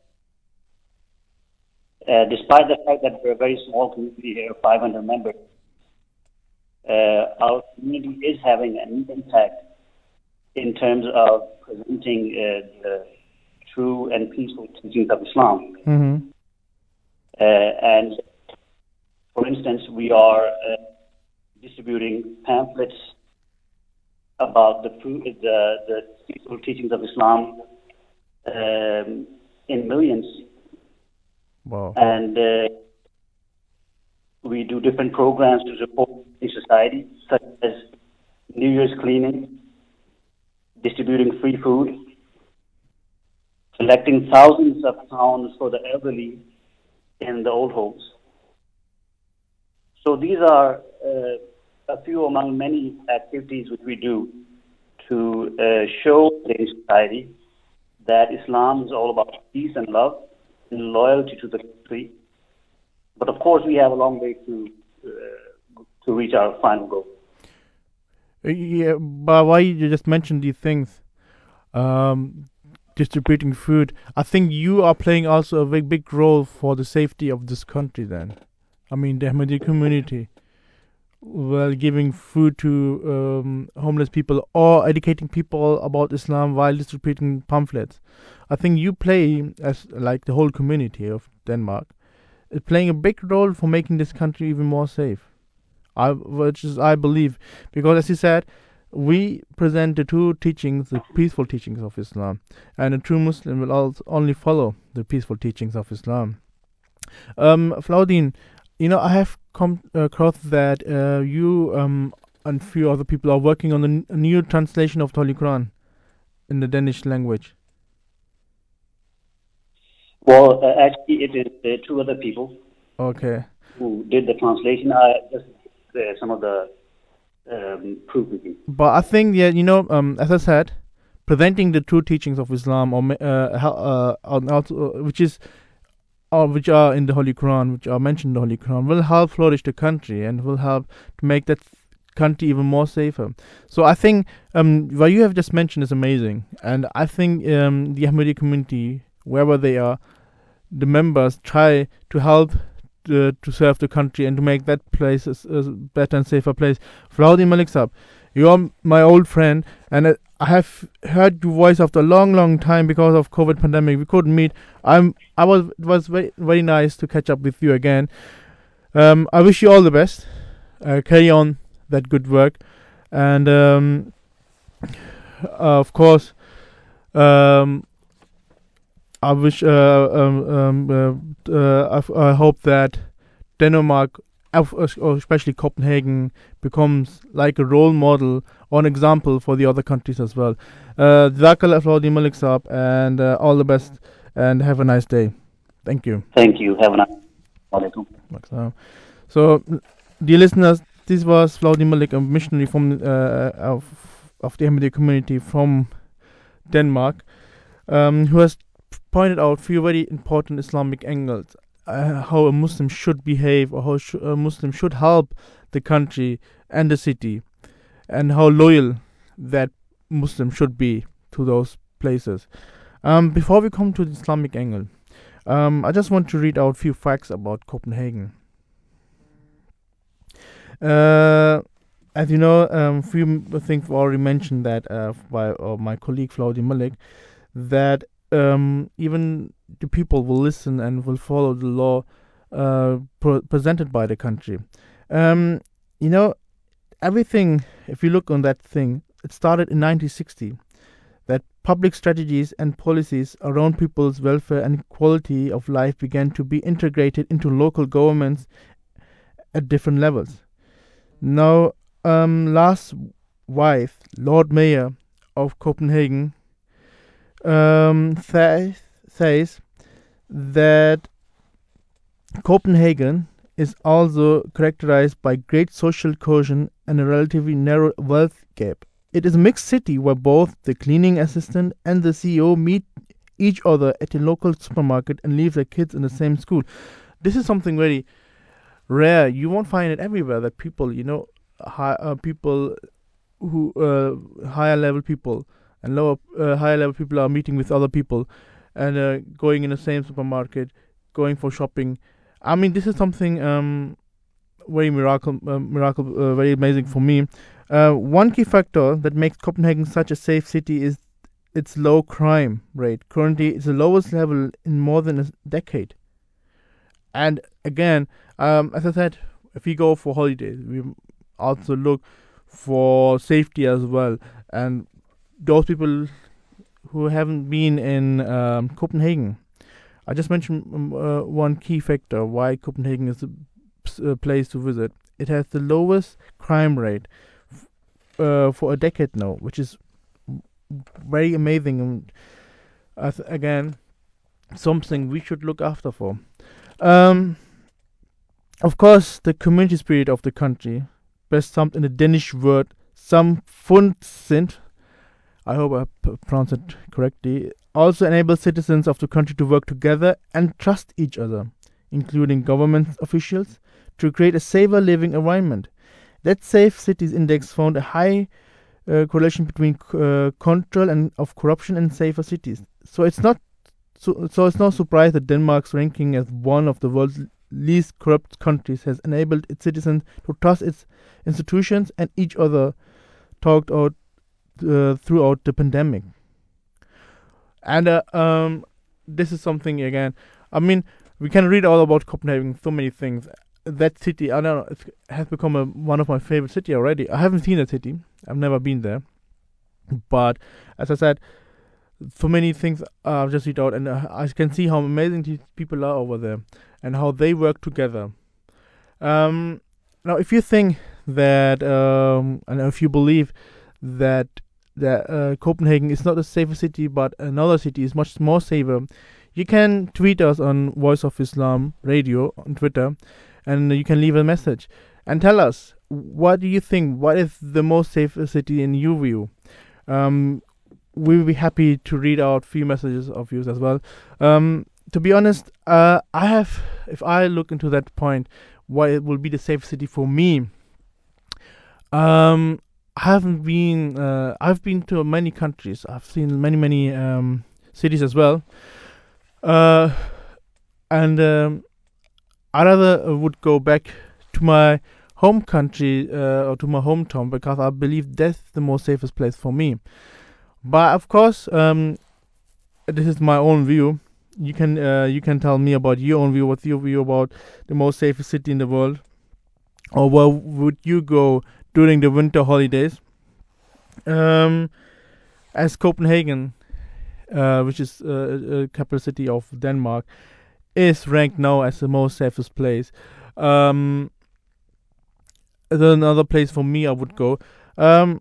uh, despite the fact that we're a very small community here, five hundred members, uh, our community is having an impact in terms of presenting uh, the true and peaceful teachings of Islam. Mm-hmm. Uh, and for instance, we are uh, distributing pamphlets about the, the, the peaceful teachings of Islam um, in millions. Wow. And uh, we do different programs to support the society, such as New Year's cleaning, distributing free food, collecting thousands of pounds for the elderly in the old homes. So these are uh, a few among many activities which we do to uh, show the society that Islam is all about peace and love and loyalty to the country. But of course, we have a long way to uh, to reach our final goal. Uh, Yeah, but why you just mentioned these things? Um, distributing food. I think you are playing also a big, big role for the safety of this country. Then, I mean, the Ahmadi community, well, giving food to um, homeless people or educating people about Islam while distributing pamphlets. I think you play, as like the whole community of Denmark, is playing a big role for making this country even more safe. I, which is I believe, because as you said, we present the two teachings, the peaceful teachings of Islam, and a true Muslim will also only follow the peaceful teachings of Islam. Um, Flaudin, you know, I have come across that uh, you um, and few other people are working on a, n- a new translation of the Holy Quran in the Danish language. Well, uh, actually, it is uh, two other people Okay. who did the translation. I just uh, some of the um, proof reading. But I think, yeah, you know, um, as I said, presenting the true teachings of Islam, or ma- uh, how, uh, on also, uh, which is, or which are in the Holy Quran, which are mentioned in the Holy Quran, will help flourish the country and will help to make that country even more safer. So I think um, what you have just mentioned is amazing, and I think um, the Ahmadi community, wherever they are, the members try to help uh, to serve the country and to make that place a, a better and safer place. Flaudin Malik Saab, you are my old friend, and uh, I have heard your voice after a long, long time because of COVID pandemic. We couldn't meet. I'm. I was. It was very, very nice to catch up with you again. Um, I wish you all the best. Uh, carry on that good work, and um, uh, of course, um, I wish. Uh, um, um, uh, uh, I, I hope that Denmark, or especially Copenhagen, becomes like a role model or an example for the other countries as well. Uh, Jazakallah Flaudin Malik Saab, and uh, all the best, and have a nice day. Thank you. Thank you. Have a nice day. So, dear listeners, this was Flaudin Malik, a missionary from uh, of of the Ahmadiyya community from Denmark, um, who has pointed out few very important Islamic angles. Uh, how a Muslim should behave, or how sh- a Muslim should help the country and the city, and how loyal that Muslim should be to those places. Um, before we come to the Islamic angle, um, I just want to read out a few facts about Copenhagen. Uh, as you know, um, few things were already mentioned that uh, by uh, my colleague Flaudin Malik, that um, even the people will listen and will follow the law uh, pro- presented by the country. Um, you know, everything, if you look on that thing, it started in nineteen sixty. That public strategies and policies around people's welfare and quality of life began to be integrated into local governments at different levels. Now, um, Lars Wythe, Lord Mayor of Copenhagen, um, th- says that Copenhagen is also characterized by great social cohesion and a relatively narrow wealth gap. It is a mixed city where both the cleaning assistant and the C E O meet each other at a local supermarket and leave their kids in the same school. This is something very rare. You won't find it everywhere, that people, you know, high, uh, people who uh, higher level people and lower uh, higher level people are meeting with other people and uh, going in the same supermarket, going for shopping. I mean, this is something um, very miracle, uh, miracle, uh, very amazing for me. Uh, one key factor that makes Copenhagen such a safe city is its low crime rate. Currently, it's the lowest level in more than a decade. And again, um, as I said, if we go for holidays, we also look for safety as well. And those people who haven't been in um, Copenhagen, I just mentioned um, uh, one key factor why Copenhagen is a, a place to visit. It has the lowest crime rate f- uh, for a decade now, which is very amazing. And uh, th- again, something we should look after for. Um, of course, the community spirit of the country, best summed in the Danish word samfundssind, I hope I p- pronounced it correctly, also enables citizens of the country to work together and trust each other, including government officials, to create a safer living environment. That Safe Cities Index found a high uh, correlation between uh, control and of corruption and safer cities. So it's not so, so it's no surprise that Denmark's ranking as one of the world's least corrupt countries has enabled its citizens to trust its institutions and each other talked out uh, throughout the pandemic. And uh, um, this is something again. I mean, we can read all about Copenhagen, so many things. That city, I don't know, it has become a, one of my favorite cities already. I haven't seen that city. I've never been there. But as I said, so many things uh, I've just read out, and uh, I can see how amazing these people are over there and how they work together. Um, now, if you think that, um, and if you believe that that uh, Copenhagen is not a safer city, but another city is much more safer, you can tweet us on Voice of Islam Radio on Twitter, and you can leave a message and tell us, what do you think? What is the most safe city in your view? Um, we will be happy to read out few messages of yours as well. Um, to be honest, uh, I have, if I look into that point, what it will be the safe city for me. Um, I haven't been. Uh, I've been to many countries. I've seen many, many um, cities as well. Uh, and um, I rather uh, would go back to my home country uh, or to my hometown, because I believe that's the most safest place for me. But of course, um, this is my own view. You can uh, you can tell me about your own view. What's your view about the most safest city in the world, or where would you go during the winter holidays? Um, as Copenhagen, uh, which is uh, a capital city of Denmark, is ranked now as the most safest place. Um, another place for me I would go. Um,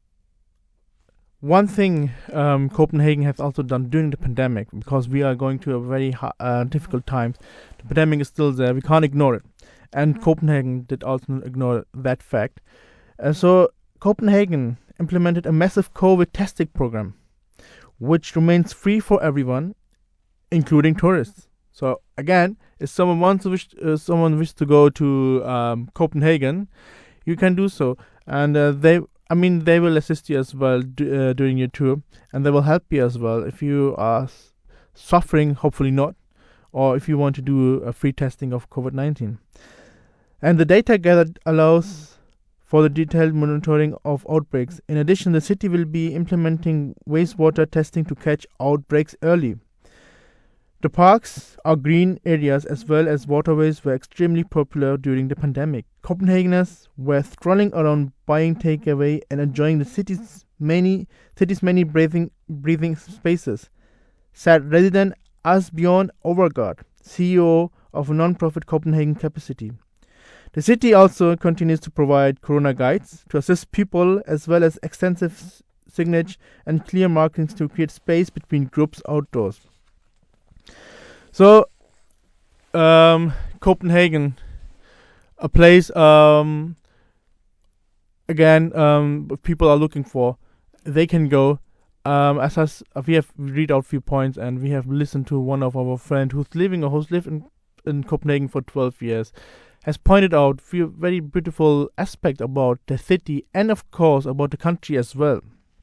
one thing um, Copenhagen has also done during the pandemic, because we are going to a very uh, difficult time. The pandemic is still there. We can't ignore it. And mm-hmm. Copenhagen did also ignore that fact. Uh, so Copenhagen implemented a massive COVID testing program, which remains free for everyone, including tourists. So again, if someone wants to wish, uh, someone wishes to go to um, Copenhagen, you can do so, and uh, they, I mean, they will assist you as well d- uh, during your tour, and they will help you as well if you are s- suffering, hopefully not, or if you want to do a free testing of COVID nineteen. And the data gathered allows for the detailed monitoring of outbreaks. In addition, the city will be implementing wastewater testing to catch outbreaks early. The parks or green areas as well as waterways were extremely popular during the pandemic. Copenhageners were strolling around buying takeaway and enjoying the city's many city's many breathing breathing spaces, said resident Asbjørn Overgaard, C E O of a non-profit Copenhagen Capacity. The city also continues to provide corona guides to assist people as well as extensive signage and clear markings to create space between groups outdoors. So, um, Copenhagen, a place, um, again, um, if people are looking for, they can go. Um, as us, we have read out a few points, and we have listened to one of our friends who's living or who's lived in, in Copenhagen for twelve years, has pointed out few very beautiful aspects about the city and, of course, about the country as well.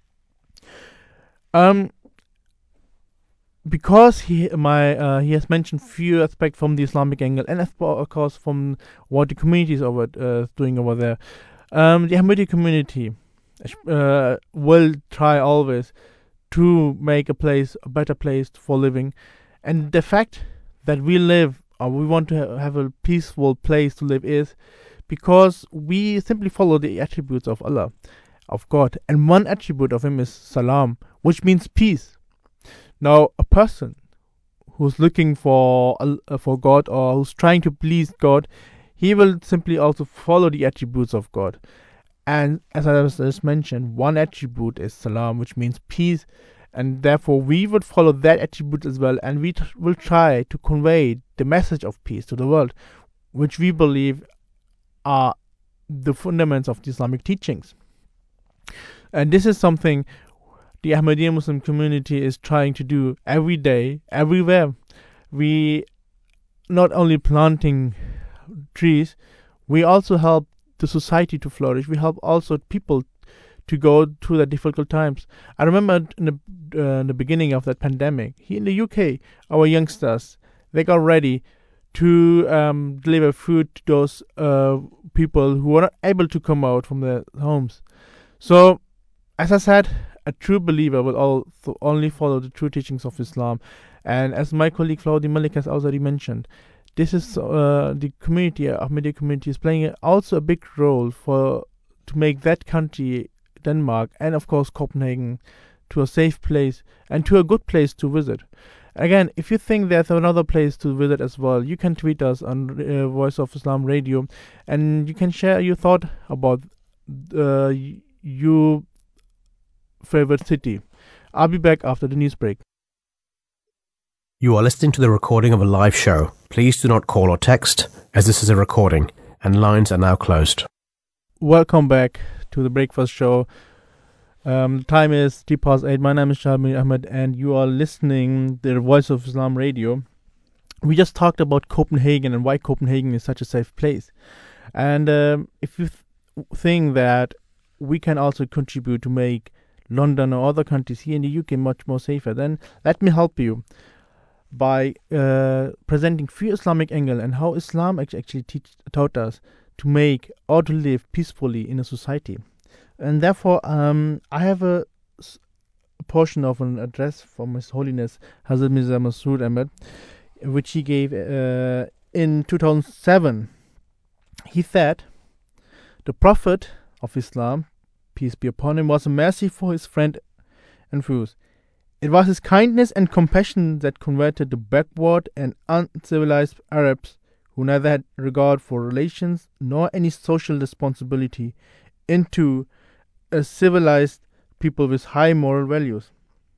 Um. Because he my uh, he has mentioned few aspects from the Islamic angle, and of course from what the community is over uh, doing over there. Um, the Ahmadi community uh, will try always to make a place a better place for living, and the fact that we live or we want to ha- have a peaceful place to live is because we simply follow the attributes of Allah, of God, and one attribute of Him is Salam, which means peace. Now, a person who's looking for uh, for God or who's trying to please God, he will simply also follow the attributes of God. And as I just mentioned, one attribute is Salam, which means peace, and therefore we would follow that attribute as well, and we t- will try to convey the message of peace to the world, which we believe are the fundamentals of the Islamic teachings. And this is something the Ahmadiyya Muslim community is trying to do every day, everywhere. We not only planting trees, we also help the society to flourish. We help also people to go through the difficult times. I remember in the, uh, in the beginning of that pandemic, here in the U K, our youngsters, they got ready to um, deliver food to those uh, people who were not able to come out from their homes. So, as I said, a true believer will all th- only follow the true teachings of Islam. And as my colleague Flaudi Malik has already mentioned, this is uh, the community, Ahmadiyya community, is playing also a big role for to make that country, Denmark, and of course Copenhagen, to a safe place and to a good place to visit. Again, if you think there's another place to visit as well, you can tweet us on uh, Voice of Islam Radio, and you can share your thought about uh, your favorite city. I'll be back after the news break. You are listening to the recording of a live show. Please do not call or text, as this is a recording, and lines are now closed. Welcome back to the Breakfast Show. Um, time is three past eight. My name is Shamil Ahmed, and you are listening to the Voice of Islam Radio. We just talked about Copenhagen and why Copenhagen is such a safe place. And um, if you th- think that we can also contribute to make London or other countries here in the U K much more safer, then let me help you by uh, presenting few Islamic angle and how Islam actually teach, taught us to make or to live peacefully in a society. And therefore, um, I have a, a portion of an address from His Holiness Hazrat Mirza Masroor Ahmad, which he gave uh, in two thousand seven. He said, "The Prophet of Islam, peace be upon him, was a mercy for his friend and foes. It was his kindness and compassion that converted the backward and uncivilized Arabs, who neither had regard for relations nor any social responsibility, into a civilized people with high moral values.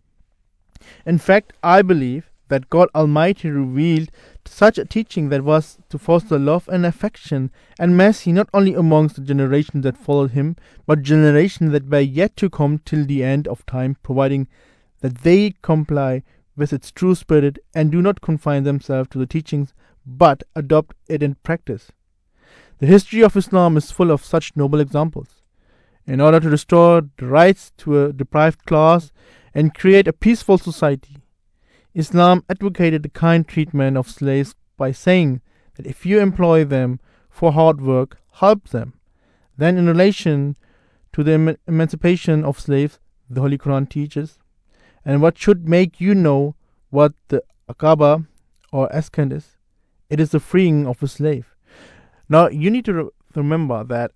In fact, I believe that God Almighty revealed such a teaching that was to foster love and affection and mercy not only amongst the generations that followed him, but generations that were yet to come till the end of time, providing that they comply with its true spirit and do not confine themselves to the teachings, but adopt it in practice. The history of Islam is full of such noble examples. In order to restore the rights to a deprived class and create a peaceful society, Islam advocated the kind treatment of slaves by saying that if you employ them for hard work, help them. Then in relation to the em- emancipation of slaves, the Holy Quran teaches, and what should make you know what the Aqaba or Ascandus, it is the freeing of a slave. Now, you need to re- remember that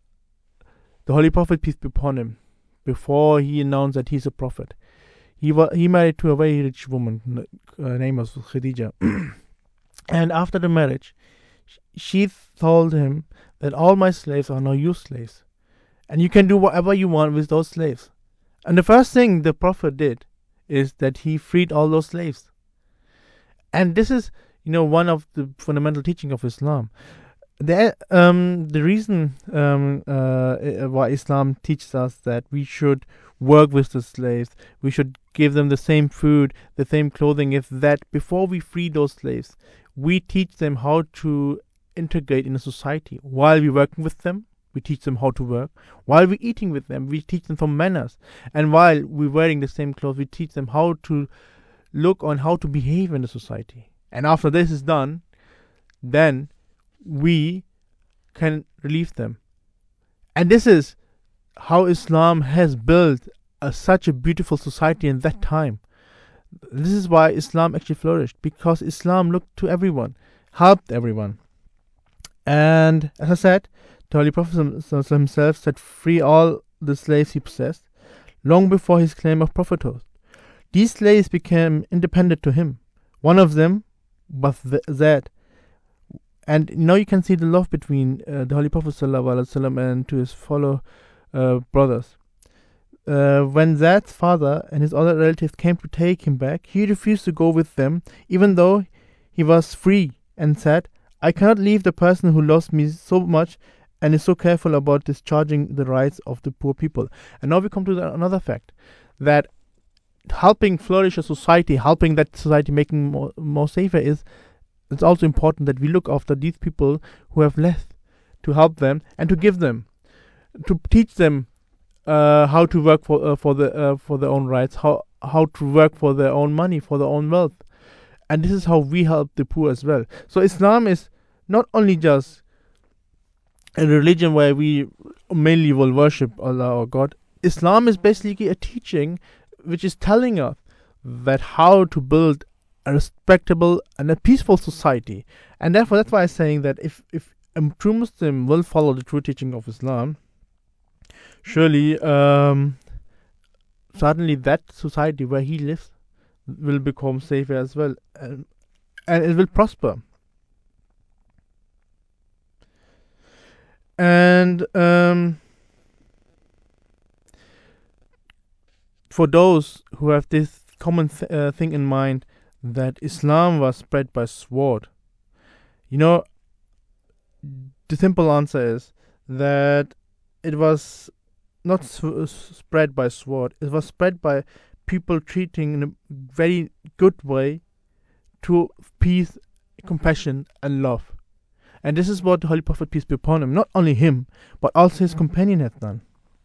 the Holy Prophet, peace be upon him, before he announced that he's a prophet, he wa- he married to a very rich woman, uh, name was Khadija. And after the marriage, sh- she told him that all my slaves are now your slaves, and you can do whatever you want with those slaves. And the first thing the Prophet did is that he freed all those slaves. And this is, you know, one of the fundamental teaching of Islam. The, um, the reason um, uh, why Islam teaches us that we should work with the slaves, we should give them the same food, the same clothing, is that before we free those slaves, we teach them how to integrate in a society. While we're working with them, we teach them how to work. While we're eating with them, we teach them some manners. And while we're wearing the same clothes, we teach them how to look on how to behave in the society. And after this is done, then we can relieve them. And this is how Islam has built a, such a beautiful society in that time. This is why Islam actually flourished, because Islam looked to everyone, helped everyone. And as I said, the Holy Prophet himself set free all the slaves he possessed long before his claim of prophethood. These slaves became independent to him. One of them was Zaid. And now you can see the love between uh, the Holy Prophet ﷺ and to his fellow uh, brothers. Uh, when Zaid's father and his other relatives came to take him back, he refused to go with them, even though he was free, and said, I cannot leave the person who loves me so much and is so careful about discharging the rights of the poor people. And now we come to the, another fact, that helping flourish a society, helping that society making more, more safer, is it's also important that we look after these people who have less, to help them and to give them, to teach them uh, how to work for uh, for the uh, for their own rights, how how to work for their own money, for their own wealth. And this is how we help the poor as well. So Islam is not only just a religion where we mainly will worship Allah or God. Islam is basically a teaching which is telling us that how to build a respectable and a peaceful society. And therefore, that's why I'm saying that if, if a true Muslim will follow the true teaching of Islam, surely, um, certainly that society where he lives will become safer as well, and, and it will prosper. And um, for those who have this common th- uh, thing in mind, that Islam was spread by sword, you know, the simple answer is that it was not s- spread by sword. It was spread by people treating in a very good way to peace, compassion, and love. And this is what the Holy Prophet, peace be upon him, not only him, but also his companion has done.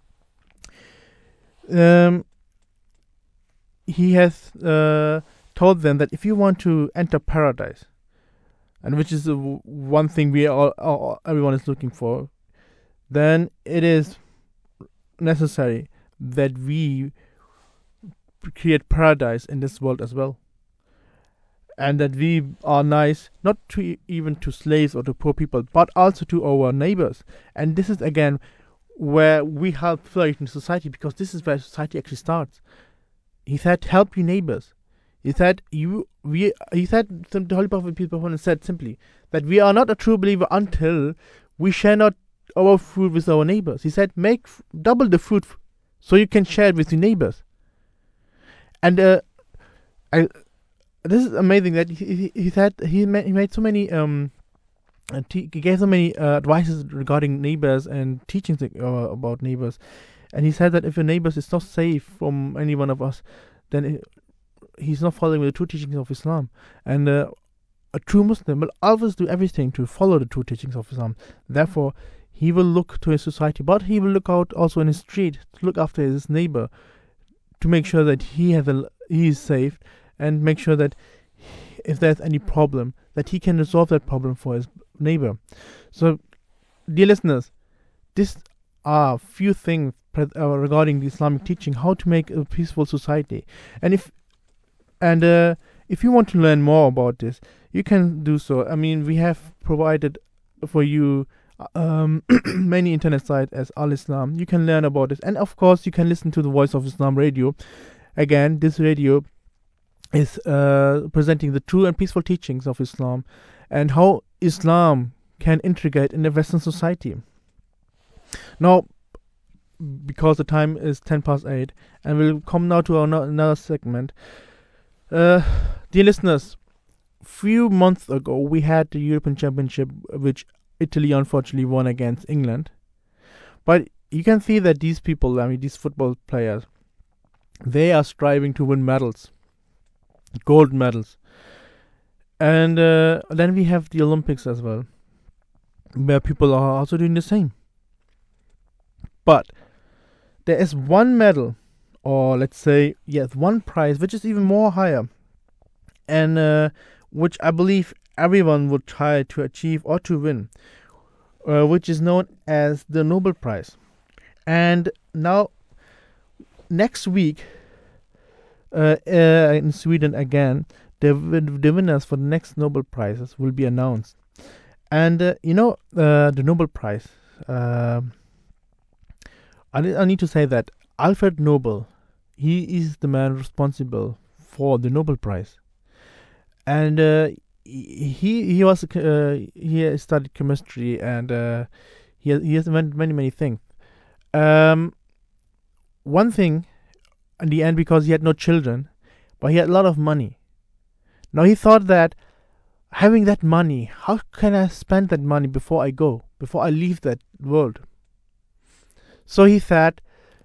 Um, he has uh, told them that if you want to enter paradise, and which is the w- one thing we all, all everyone is looking for, then it is necessary that we create paradise in this world as well. And that we are nice, not to e- even to slaves or to poor people, but also to our neighbors. And this is again where we help flourish in society, because this is where society actually starts. He said, "Help your neighbors." He said, "You we." He said, the Holy Prophet peace be upon him said simply that we are not a true believer until we share not our food with our neighbors. He said, "Make f- double the food f- so you can share it with your neighbors." And uh, I. This is amazing that he, he, he said he made, he made so many um uh, he gave so many uh, advices regarding neighbors and teachings uh, about neighbors, and he said that if a neighbor is not safe from any one of us, then it, he's not following the true teachings of Islam. And uh, a true Muslim will always do everything to follow the true teachings of Islam. Therefore, he will look to his society, but he will look out also in his street to look after his neighbor, to make sure that he has a, he is safe, and make sure that if there's any problem, that he can resolve that problem for his neighbor. So, dear listeners, these are few things pre- uh, regarding the Islamic teaching, how to make a peaceful society. And if and uh, if you want to learn more about this, you can do so. I mean, we have provided for you um, many internet sites as Al Islam. You can learn about this, and of course, you can listen to the Voice of Islam radio. Again, this radio is uh, presenting the true and peaceful teachings of Islam and how Islam can integrate in the Western society. Now, because the time is ten past eight, and we'll come now to our no- another segment. Uh, dear listeners, few months ago we had the European Championship, which Italy unfortunately won against England. But you can see that these people, I mean these football players, they are striving to win medals, gold medals. And uh, then we have the Olympics as well, where people are also doing the same. But there is one medal, or let's say, yes, one prize, which is even more higher, and uh, which I believe everyone would try to achieve or to win, uh, which is known as the Nobel Prize. And now, next week, uh, uh, in Sweden again, the, the winners for the next Nobel Prizes will be announced. And, uh, you know, uh, the Nobel Prize, uh, I, I need to say that Alfred Nobel, he is the man responsible for the Nobel Prize. And uh, he he was uh, he studied chemistry, and uh, he has, he has invented many many things. Um, one thing, in the end, because he had no children, but he had a lot of money. Now he thought that having that money, how can I spend that money before I go, before I leave that world? So he thought,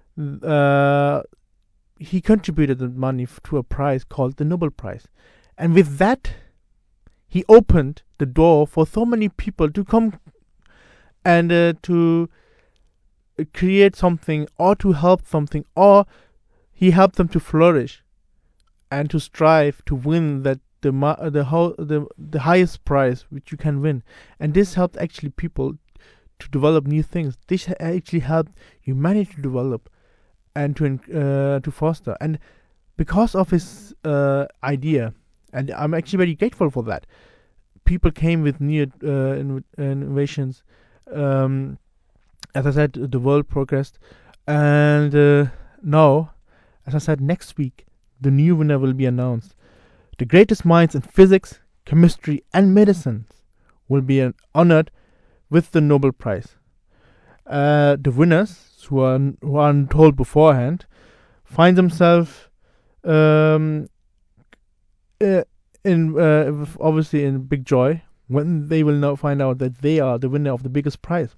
uh, he contributed the money f- to a prize called the Nobel Prize. And with that, he opened the door for so many people to come and uh, to create something, or to help something, or he helped them to flourish and to strive to win that the ma- the, ho- the the highest prize which you can win. And this helped actually people to develop new things. This actually helped humanity to develop and to uh, to foster. And because of his uh, idea, and I'm actually very grateful for that, people came with new uh, in- innovations. Um, as I said, the world progressed, and uh, now, as I said, next week the new winner will be announced. The greatest minds in physics, chemistry, and medicine will be uh, honored with the Nobel Prize. Uh, the winners, who are who are told beforehand, find themselves um, uh, in uh, obviously in big joy when they will now find out that they are the winner of the biggest prize.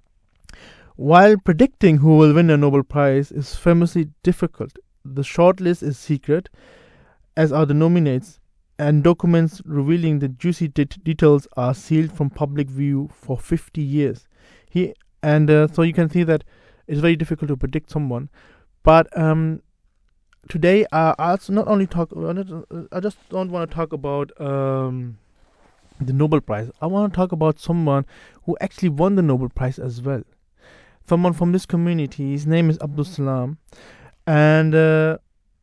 While predicting who will win a Nobel Prize is famously difficult, the shortlist is secret, as are the nominates, and documents revealing the juicy det- details are sealed from public view for fifty years. He and uh, so you can see that it's very difficult to predict someone. But um, today, uh, I also not only talk. I just don't want to talk about um, the Nobel Prize. I want to talk about someone who actually won the Nobel Prize as well. Someone from this community. His name is Abdul Salam, and uh,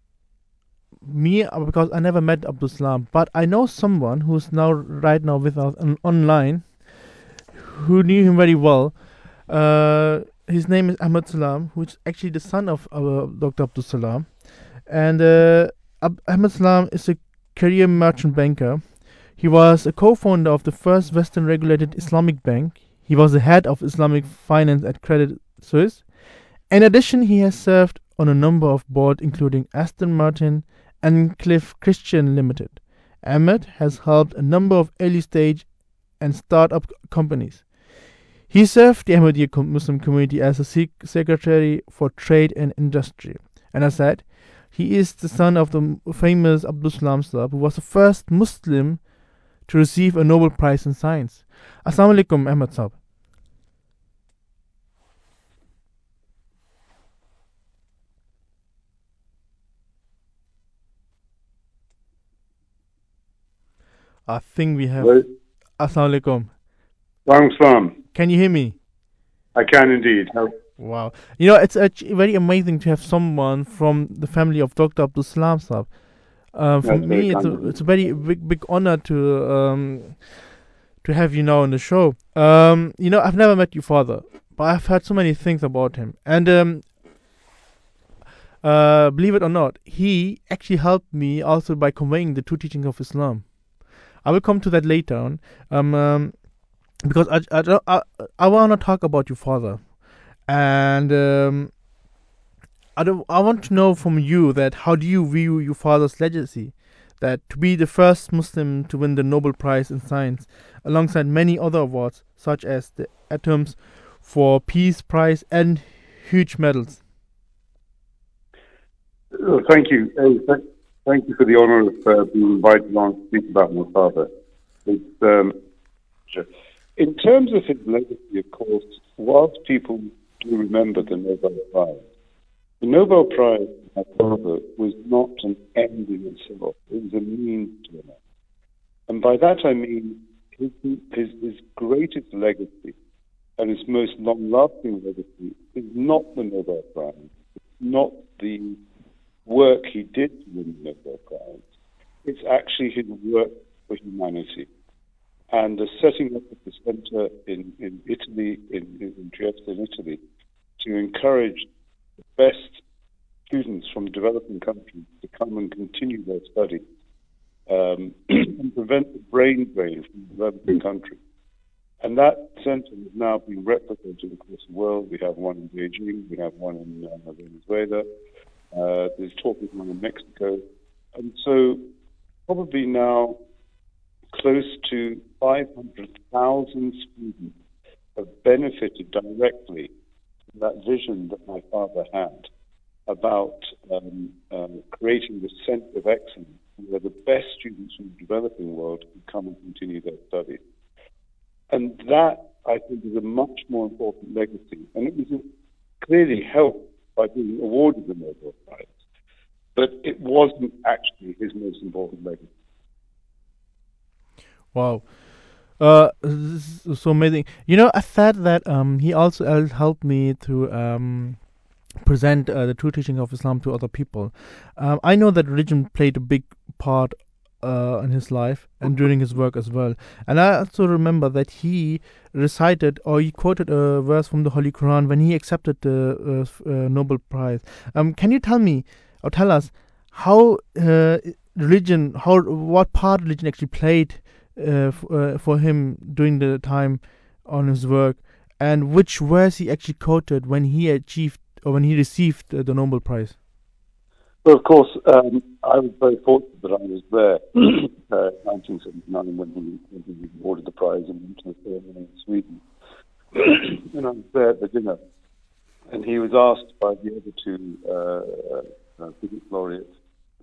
me, because I never met Abdul Salam, but I know someone who's now right now with us on, online, who knew him very well. Uh, his name is Ahmed Salam, who is actually the son of uh, Doctor Abdul Salam, and uh, Ab- Ahmed Salam is a career merchant banker. He was a co-founder of the first Western regulated Islamic bank. He was the head of Islamic finance at Credit Suisse. In addition, he has served on a number of boards, including Aston Martin and Cliff Christian Limited. Ahmed has helped a number of early-stage and start-up companies. He served the Ahmadiyya Muslim community as a sec- secretary for trade and industry. And as I said, he is the son of the famous Abdul Salam Sahib, who was the first Muslim to receive a Nobel Prize in Science. Assalamu alaikum, Ahmed Sahib. I think we have. Hello? Assalamu alaikum. Wrong Islam. Can you hear me? I can indeed. How- Wow. You know, it's actually very amazing to have someone from the family of Doctor Abdul Salam Sahib. Uh, for That's very me, it's kind a of you. it's a very big big honor to um to have you now on the show. Um, you know, I've never met your father, but I've heard so many things about him, and um, uh, believe it or not, he actually helped me also by conveying the true teachings of Islam. I will come to that later on, um, um because I I don't- I, I want to talk about your father, and um, I don't, I want to know from you that how do you view your father's legacy, that to be the first Muslim to win the Nobel Prize in Science, alongside many other awards such as the Atoms for Peace Prize and huge medals. Uh, Thank you. Uh, th- Thank you for the honour of uh, being invited on to speak about my father. It's, um, in terms of his legacy, of course, whilst people do remember the Nobel Prize, the Nobel Prize for my father was not an end in itself. It was a means to an end. And by that I mean his, his, his greatest legacy and his most long-lasting legacy is not the Nobel Prize, it's not the work he did to win the Nobel Prize. It's actually his work for humanity. And the setting up of the center in, in Italy, in, in Trieste, in Italy, to encourage the best students from developing countries to come and continue their studies um, and prevent the brain drain from developing countries. And that center has now been replicated across the world. We have one in Beijing, we have one in uh, Venezuela, uh, there's talk of one in Mexico. And so probably now close to five hundred thousand students have benefited directly from that vision that my father had about um, um, creating the center of excellence where the best students from the developing world can come and continue their studies. And that, I think, is a much more important legacy. And it was clearly helped by being awarded the Nobel Prize. But it wasn't actually his most important legacy. Wow. Uh, this is so amazing. You know, I thought that um he also hel- helped me to um present uh, the true teaching of Islam to other people. Um, I know that religion played a big part uh, in his life and during his work as well. And I also remember that he recited or he quoted a verse from the Holy Quran when he accepted the uh, f- uh, Nobel Prize. Um, can you tell me or tell us how uh, religion, how what part religion actually played uh, f- uh, for him during the time on his work, and which verse he actually quoted when he achieved or when he received uh, the Nobel Prize? Well, of course, um, I was very fortunate that I was there uh, in nineteen seventy-nine when he, when he awarded the prize in the ceremony in Sweden. And I was there at the dinner, and he was asked by the other two uh, uh, physics laureates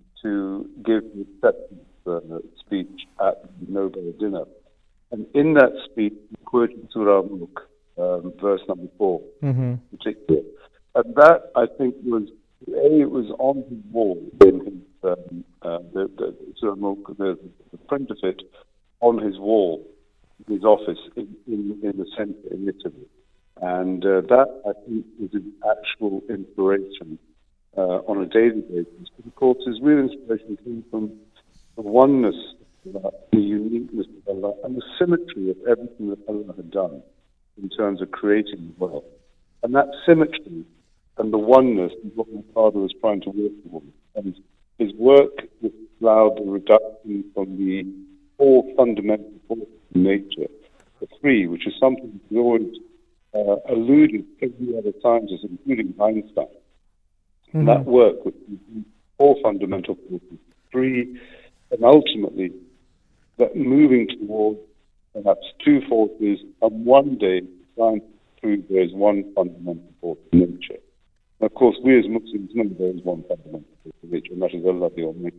to give the acceptance uh, speech at the Nobel dinner. And in that speech, he quoted Surah Mulk, um, verse number four, Mm-hmm. in particular. And that, I think, was, A, it was on his wall in his, um, uh, the, the, Surah Mulk, the, the print of it on his wall, in his office in, in, in the centre in Italy. And uh, that, I think, was his actual inspiration uh, on a daily basis. But of course, his real inspiration came from the oneness, uh, the uniqueness of Allah, and the symmetry of everything that Allah had done in terms of creating the world. And that symmetry and the oneness is what my father was trying to work towards. And his work allowed the reduction from the four fundamental forces in nature, the three, which is something he always uh, alluded every other scientist, including Einstein. Mm-hmm. And that work with four fundamental forces, three, and ultimately that moving towards perhaps two forces, and one day science prove there is one fundamental force in nature. And of course, we as Muslims know there is one fundamental force in nature, and that is Allah the Almighty.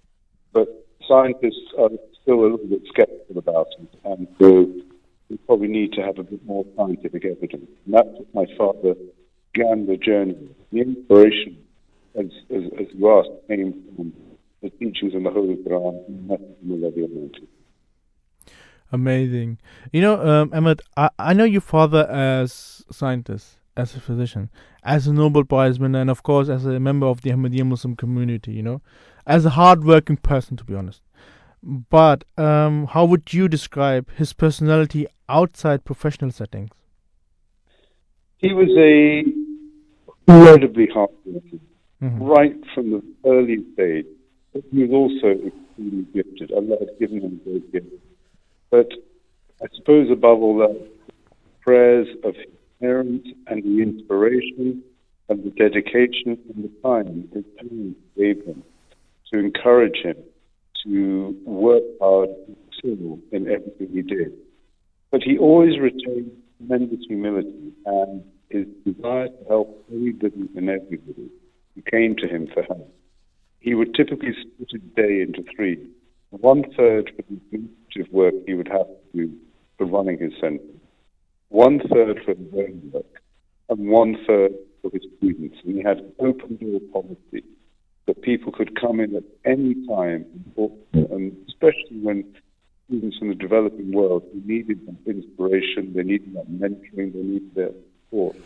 But scientists are still a little bit skeptical about it, and so we probably need to have a bit more scientific evidence. And that's what my father began the journey. The inspiration, as, as, as you asked, came from the teachings in the Holy Quran, and that is Allah the Almighty. Amazing. You know, um, Ahmed, I, I know your father as a scientist, as a physician, as a Nobel Prize winner, and of course as a member of the Ahmadiyya Muslim community, you know, as a hard-working person, to be honest. But um, how would you describe his personality outside professional settings? He was a incredibly hard-working, Mm-hmm. right from the early stage. But he was also extremely gifted. Allah had given him those gifts. But I suppose above all that, prayers of his parents and the inspiration and the dedication and the time his parents gave him to encourage him to work hard and excel in everything he did. But he always retained tremendous humility and his desire to help everybody and everybody who came to him for help. He would typically split his day into three. One third for the administrative work he would have to do for running his center, one third for his own work, and one third for his students. And he had an open door policy that people could come in at any time, and especially when students in the developing world who needed that inspiration, they needed that mentoring, they needed that support.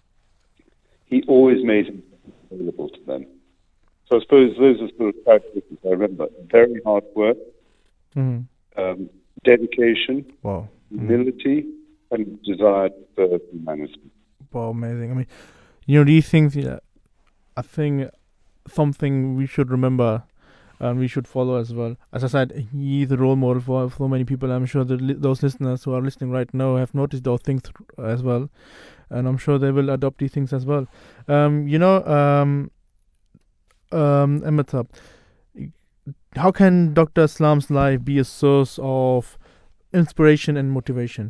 He always made himself available to them. So I suppose those are sort of characteristics I remember. Very hard work, Mm-hmm. um, dedication, Wow. humility, mm-hmm. and desire to serve humanity. Wow, amazing. I mean, you know, these things, yeah, I think something we should remember and we should follow as well. As I said, he is a role model for so many people. I'm sure that li- those listeners who are listening right now have noticed those things as well, and I'm sure they will adopt these things as well. Um, you know, um, um, Ahmed Saab, how can Doctor Aslam's life be a source of inspiration and motivation?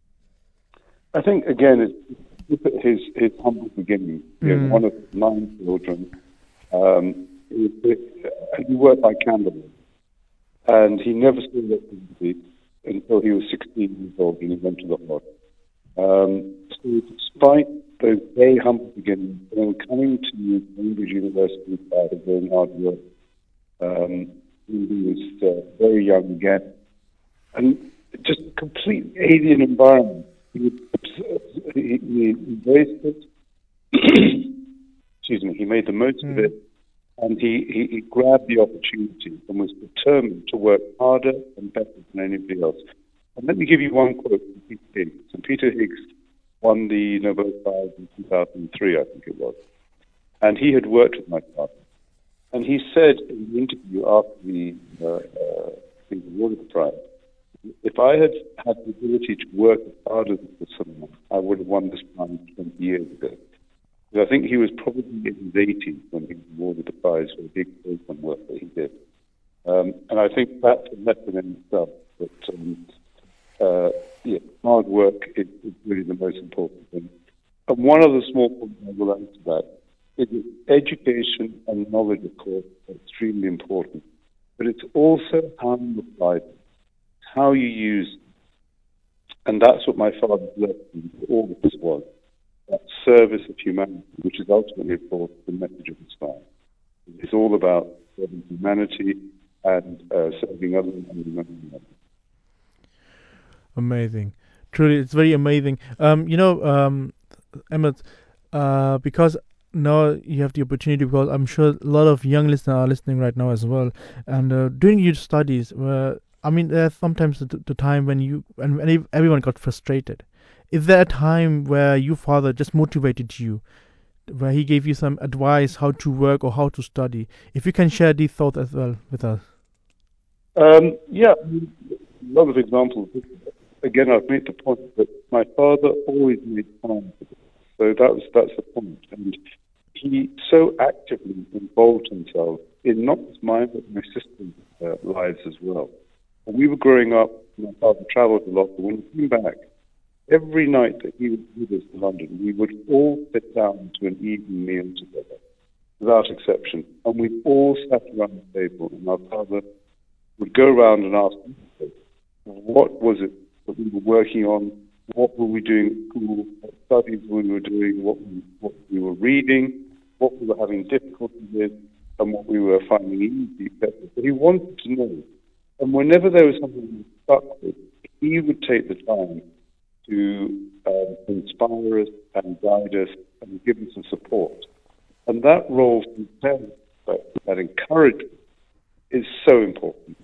I think, again, it's, look at his, his humble beginnings. He Mm. was one of nine children. Um, he, he worked by candlelight, and he never saw electricity until he was sixteen years old and he went to the Lord. Um, so despite those very humble beginnings, and coming to Cambridge University by doing hard work, um, he was uh, very young again, and just a complete alien environment. He, he, he embraced it. Excuse me. He made the most mm. of it, and he, he, he grabbed the opportunity and was determined to work harder and better than anybody else. And let me give you one quote from Peter Higgs. And Peter Higgs won the Nobel Prize in two thousand three, I think it was. And he had worked with my father. And he said in the interview after the uh, uh, he was awarded the prize, if I had had the ability to work as hard as someone, I would have won this prize twenty years ago. Because I think he was probably in his eighties when he was awarded the prize for the big open work that he did. Um, and I think that's a lesson in itself. That um, uh, yeah, hard work is, is really the most important thing. And one other small point I will add to that is that education and knowledge, of course, are extremely important. But it's also how you apply them, how you use them. And that's what my father's lesson for all of this was, that service of humanity, which is ultimately, of course, the message of Islam. It's all about serving humanity and uh, serving others and remembering others. Amazing. Truly, it's very amazing. Um, you know, um, Ahmed, uh, because now you have the opportunity, because I'm sure a lot of young listeners are listening right now as well. And uh, during your studies, uh, I mean, there's sometimes the, the time when you and when everyone got frustrated. Is there a time where your father just motivated you, where he gave you some advice how to work or how to study? If you can share these thoughts as well with us. Um, yeah, a lot of examples. Again, I've made the point that my father always made time for this. So that was, that's the point. And he so actively involved himself in not just mine, but my sister's uh, lives as well. When we were growing up, my father traveled a lot, but when he came back, every night that he was with us in London, we would all sit down to an evening meal together, without exception. And we all sat around the table, and our father would go around and ask us, what was it that we were working on, what were we doing at school, what studies we were doing, what we, what we were reading, what we were having difficulty with, and what we were finding easy, et cetera. So he wanted to know. And whenever there was something we were stuck with, he would take the time to um, inspire us and guide us and give us some support. And that role from parents, that, that encouragement, is so important.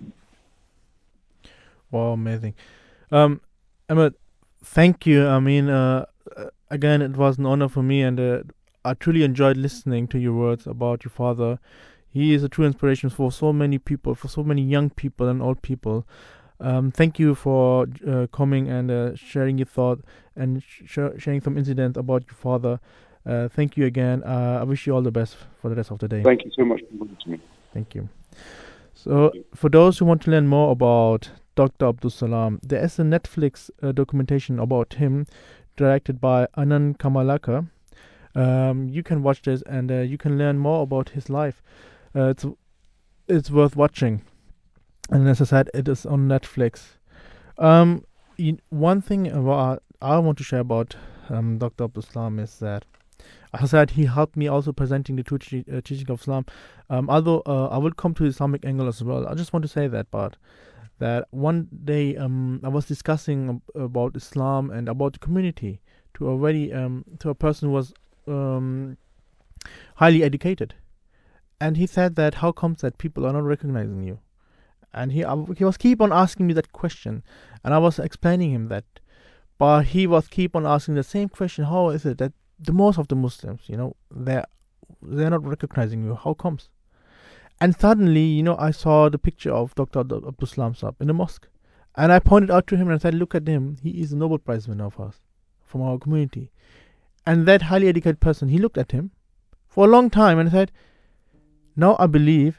Wow, amazing. Um, Ahmed, thank you. I mean, uh, again, it was an honor for me, and uh, I truly enjoyed listening to your words about your father. He is a true inspiration for so many people, for so many young people and old people. Um, thank you for uh, coming and uh, sharing your thought and sh- sharing some incidents about your father. Uh, thank you again. Uh, I wish you all the best for the rest of the day. Thank you so much for listening to me. Thank you. So, for those who want to learn more about Doctor Abdul Salam, there is a Netflix uh, documentation about him, directed by Anand Kamalaka. Um, you can watch this, and uh, you can learn more about his life. Uh, it's it's worth watching, and as I said, it is on Netflix. Um, you, one thing about, I want to share about um, Doctor Abdul Salam is that, as I said, he helped me also presenting the true te- uh, teaching of Islam. Um, although uh, I will come to the Islamic angle as well, I just want to say that part. That one day um, I was discussing ab- about Islam and about the community to a very um, to a person who was um, highly educated, and he said that how comes that people are not recognizing you, and he uh, he was keep on asking me that question, and I was explaining him that, but he was keep on asking the same question: how is it that the most of the Muslims, you know, they're they're not recognizing you? How comes? And suddenly, you know, I saw the picture of Doctor Abdul Salam Saab in the mosque. And I pointed out to him and I said, look at him. He is a Nobel Prize winner of us, from our community. And that highly educated person, he looked at him for a long time and said, now I believe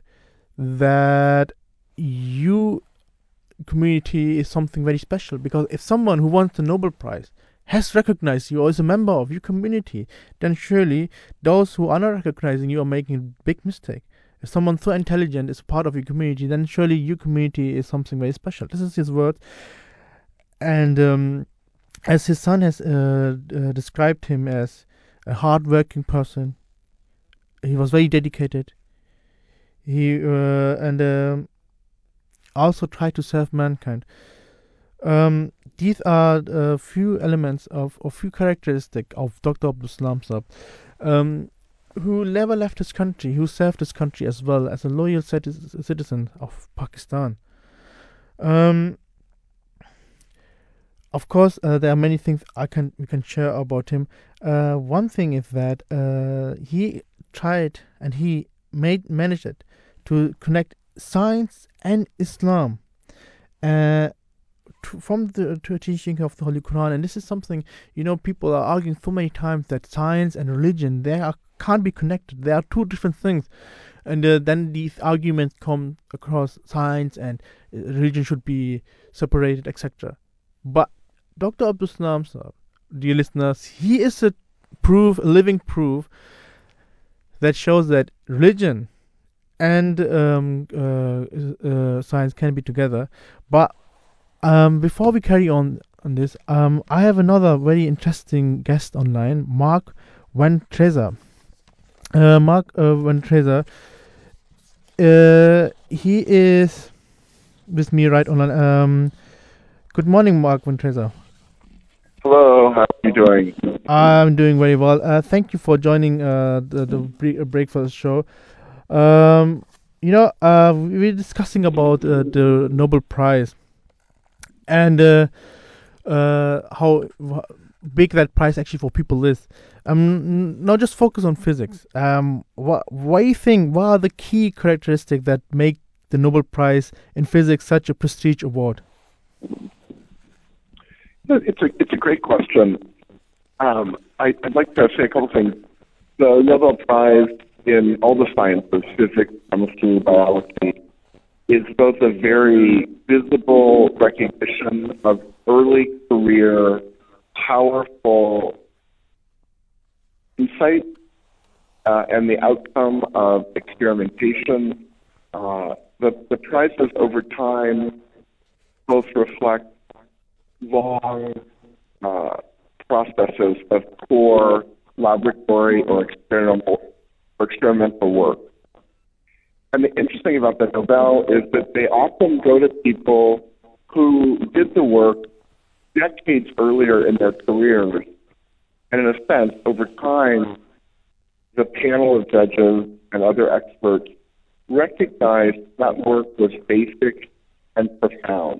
that you community is something very special. Because if someone who wants the Nobel Prize has recognized you or is a member of your community, then surely those who are not recognizing you are making a big mistake. If someone so intelligent is part of your community, then surely your community is something very special. This is his word. And um, as his son has uh, uh, described him as a hard-working person, he was very dedicated. He uh, and um, also tried to serve mankind. Um, these are a few elements of, or few characteristics of Doctor Abdul Salam Saab. Um, who never left his country, who served his country as well as a loyal citizen of Pakistan. Um, of course, uh, there are many things I can we can share about him. Uh, one thing is that uh, he tried and he made managed it to connect science and Islam uh, to, from the to teaching of the Holy Quran. And this is something, you know, people are arguing so many times that science and religion, they are can't be connected. They are two different things, and uh, then these arguments come across science and uh, religion should be separated, et cetera. But Doctor Abdul Salam Saab, dear listeners, he is a proof, a living proof that shows that religion and um, uh, uh, science can be together. But um, before we carry on on this, um, I have another very interesting guest online, Mark Ventreza. Uh, Mark uh, Ventreza, uh, he is with me right online. Um, good morning, Mark Ventreza. Hello, how are you doing? I'm doing very well. Uh, thank you for joining uh, the, the bre- breakfast show. Um, you know, uh, we were discussing about uh, the Nobel Prize and uh, uh, how big that prize actually for people is. Um, not just focus on physics. Um, what, what do you think? What are the key characteristics that make the Nobel Prize in physics such a prestige award? It's a it's a great question. Um, I, I'd like to say a couple things. The Nobel Prize in all the sciences, physics, chemistry, biology, is both a very visible recognition of early career, powerful insight uh, and the outcome of experimentation. Uh, the, the prizes over time both reflect long uh, processes of core laboratory or experimental, or experimental work. And the interesting about the Nobel is that they often go to people who did the work decades earlier in their careers And in a sense, over time, the panel of judges and other experts recognized that work was basic and profound.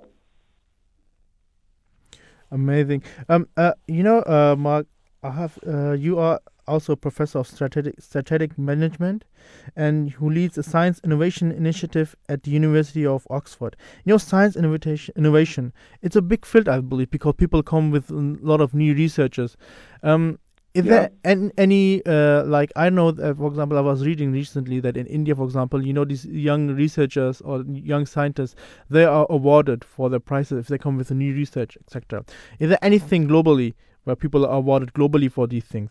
Amazing. Um, uh, you know, uh, Mark, I have uh, you are also a professor of strategic strategic management, and who leads a science innovation initiative at the University of Oxford. You know, science innovation, innovation, it's a big field, I believe, because people come with a lot of new researchers. Um, is Yeah. there an, any uh, like I know, that, for example, I was reading recently that in India, for example, you know, these young researchers or young scientists, they are awarded for their prizes if they come with a new research, et cetera. Is there anything globally where people are awarded globally for these things?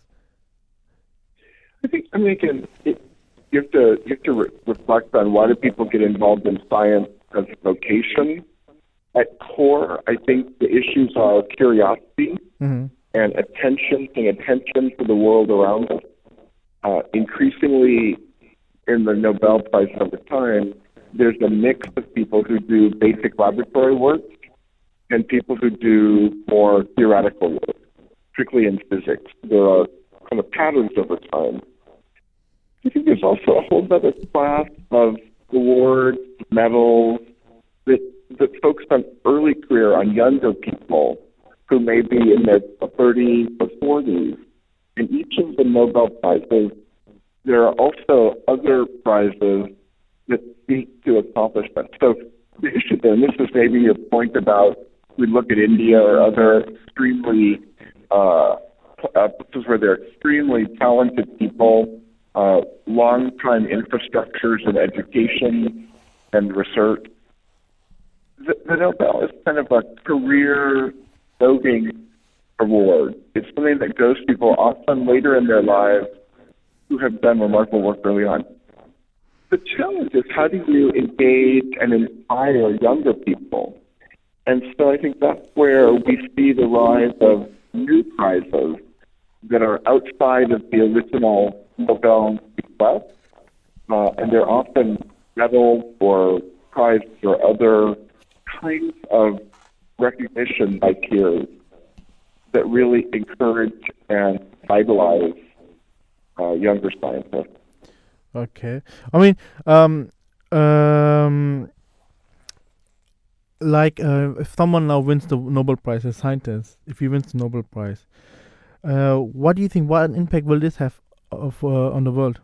I think, I mean, again, it, you have to you have to re- reflect on why do people get involved in science as a vocation. At core, I think the issues are curiosity Mm-hmm. and attention, paying attention to the world around us. Uh, increasingly, in the Nobel Prize over time, there's a mix of people who do basic laboratory work and people who do more theoretical work, particularly in physics. There are kind of patterns over time. I think there's also a whole other class of awards, medals that, that focus on early career, on younger people who may be in their thirties or forties. In each of the Nobel Prizes, there are also other prizes that speak to accomplishment. So the issue there, and this is maybe your point about we look at India or other extremely uh, uh, places where there are extremely talented people, uh, long-time infrastructures in education and research. The, the Nobel is kind of a career voting award. It's something that goes to people often later in their lives who have done remarkable work early on. The challenge is how do you engage and inspire younger people? And so I think that's where we see the rise of new prizes that are outside of the original Nobel request, uh, and they're often medals or prizes or other kinds of recognition by peers that really encourage and vitalize uh, younger scientists. Okay. I mean, um, um, like uh, if someone now wins the Nobel Prize, a scientist, if he wins the Nobel Prize, uh, what do you think? What impact will this have of, uh, on the world?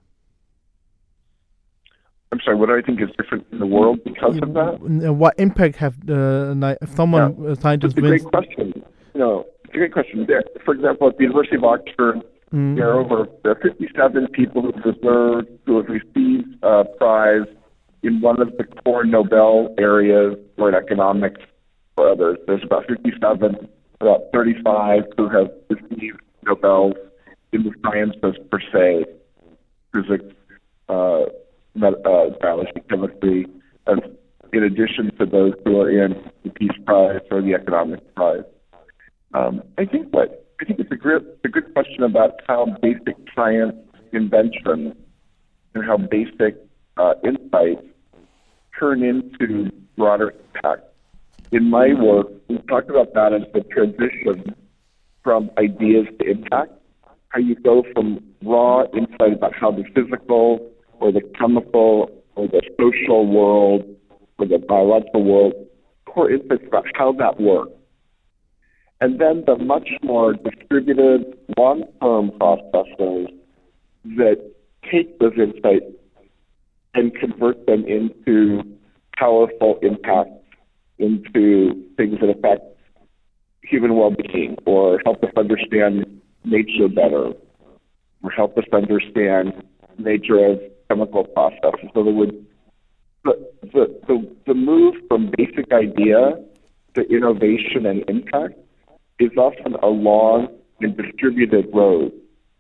I'm sorry, what do I think is different in the world because of that? Uh, What impact have the ni- if someone Yeah. a scientist It's a wins? great question. You know, it's a great question. There, for example, at the University of Oxford, Mm. there are over there are fifty-seven people who deserve who have received a prize in one of the core Nobel areas, or in economics or others. There's about fifty-seven, about thirty-five who have received Nobels in the sciences per se, physics, uh, med- uh, biology, chemistry, and in addition to those who are in the Peace Prize or the Economics Prize. Um, I think what I think it's a good a good question about how basic science invention and how basic uh, insights turn into broader impact. In my work, we talk about that as the transition from ideas to impact. How you go from raw insight about how the physical or the chemical or the social world or the biological world, core insights about how that works. And then the much more distributed, long-term processes that take those insights and convert them into powerful impacts, into things that affect human well-being or help us understand nature better or help us understand nature of chemical processes. In other words, the, the, the, the move from basic idea to innovation and impact is often a long and distributed road.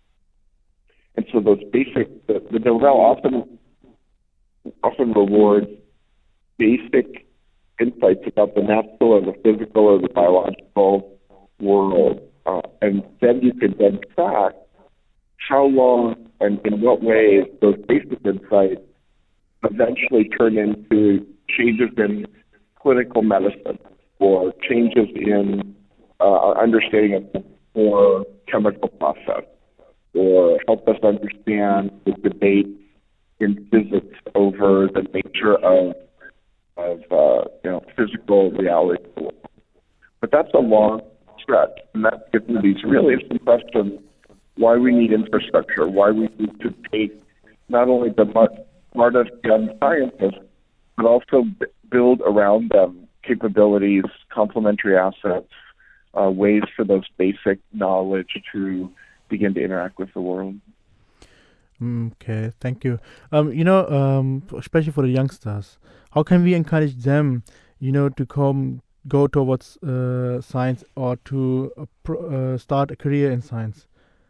And so those basic, the, the Nobel often, often rewards basic insights about the natural or the physical or the biological world. Uh, and then you can then track how long and in what ways those basic insights eventually turn into changes in clinical medicine or changes in uh, our understanding of or chemical process, or help us understand the debate in physics over the nature of of uh, you know physical reality. But that's a long stretch, and that gets into these really interesting questions: why we need infrastructure, why we need to take not only the smartest young scientists, but also b- build around them capabilities, complementary assets, uh, ways for those basic knowledge to begin to interact with the world. Okay, thank you. Um, you know, um, especially for the youngsters, how can we encourage them, you know, to come go towards uh, science or to uh, pro- uh, start a career in science?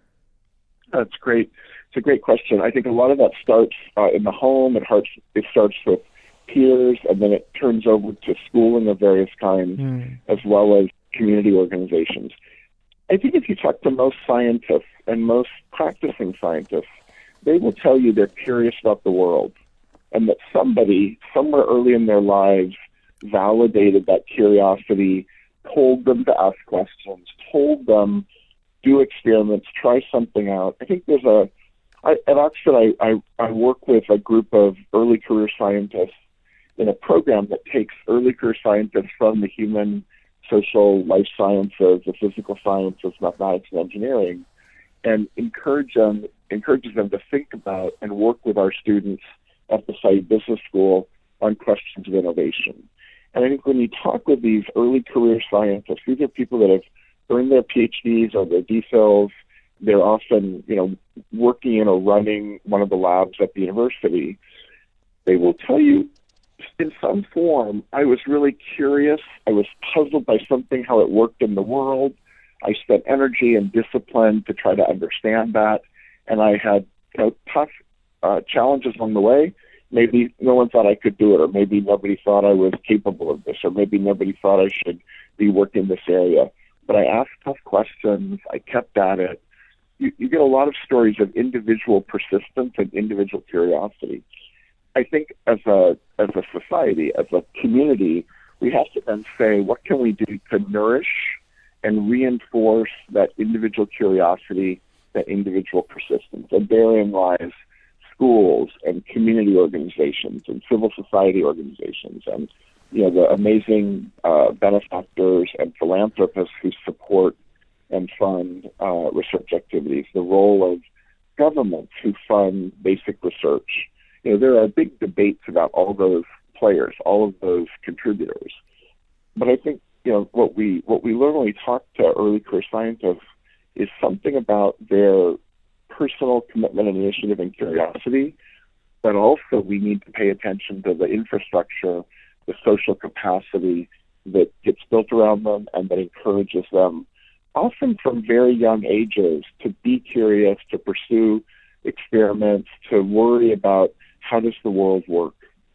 That's great. It's a great question. I think a lot of that starts uh, in the home. It, starts, it starts with peers, and then it turns over to schooling of various kinds, Mm. as well as community organizations. I think if you talk to most scientists and most practicing scientists, they will tell you they're curious about the world, and that somebody, somewhere early in their lives, validated that curiosity, told them to ask questions, told them do experiments, try something out. I think there's a, I, at Oxford, I, I, I work with a group of early career scientists in a program that takes early career scientists from the human, social, life sciences, the physical sciences, mathematics, and engineering, and encourage them, encourages them to think about and work with our students at the Said Business School on questions of innovation. And I think when you talk with these early career scientists, these are people that have earned their PhDs or their DPhils. They're often, you know, working in or running one of the labs at the university. They will tell you, in some form, I was really curious. I was puzzled by something, how it worked in the world. I spent energy and discipline to try to understand that, and I had, you know, tough uh, challenges along the way. Maybe no one thought I could do it, or maybe nobody thought I was capable of this, or maybe nobody thought I should be working in this area. But I asked tough questions. I kept at it. You, you get a lot of stories of individual persistence and individual curiosity. I think as a as a society, as a community, we have to then say, what can we do to nourish and reinforce that individual curiosity, that individual persistence? And therein lies schools and community organizations and civil society organizations and, you know, the amazing uh, benefactors and philanthropists who support and fund uh, research activities, the role of governments who fund basic research. You know, there are big debates about all those players, all of those contributors. But I think, you know, what we what we learn when we talk to early career scientists is something about their personal commitment and initiative and curiosity, but also we need to pay attention to the infrastructure, the social capacity that gets built around them and that encourages them, often from very young ages, to be curious, to pursue experiments, to worry about how does the world work.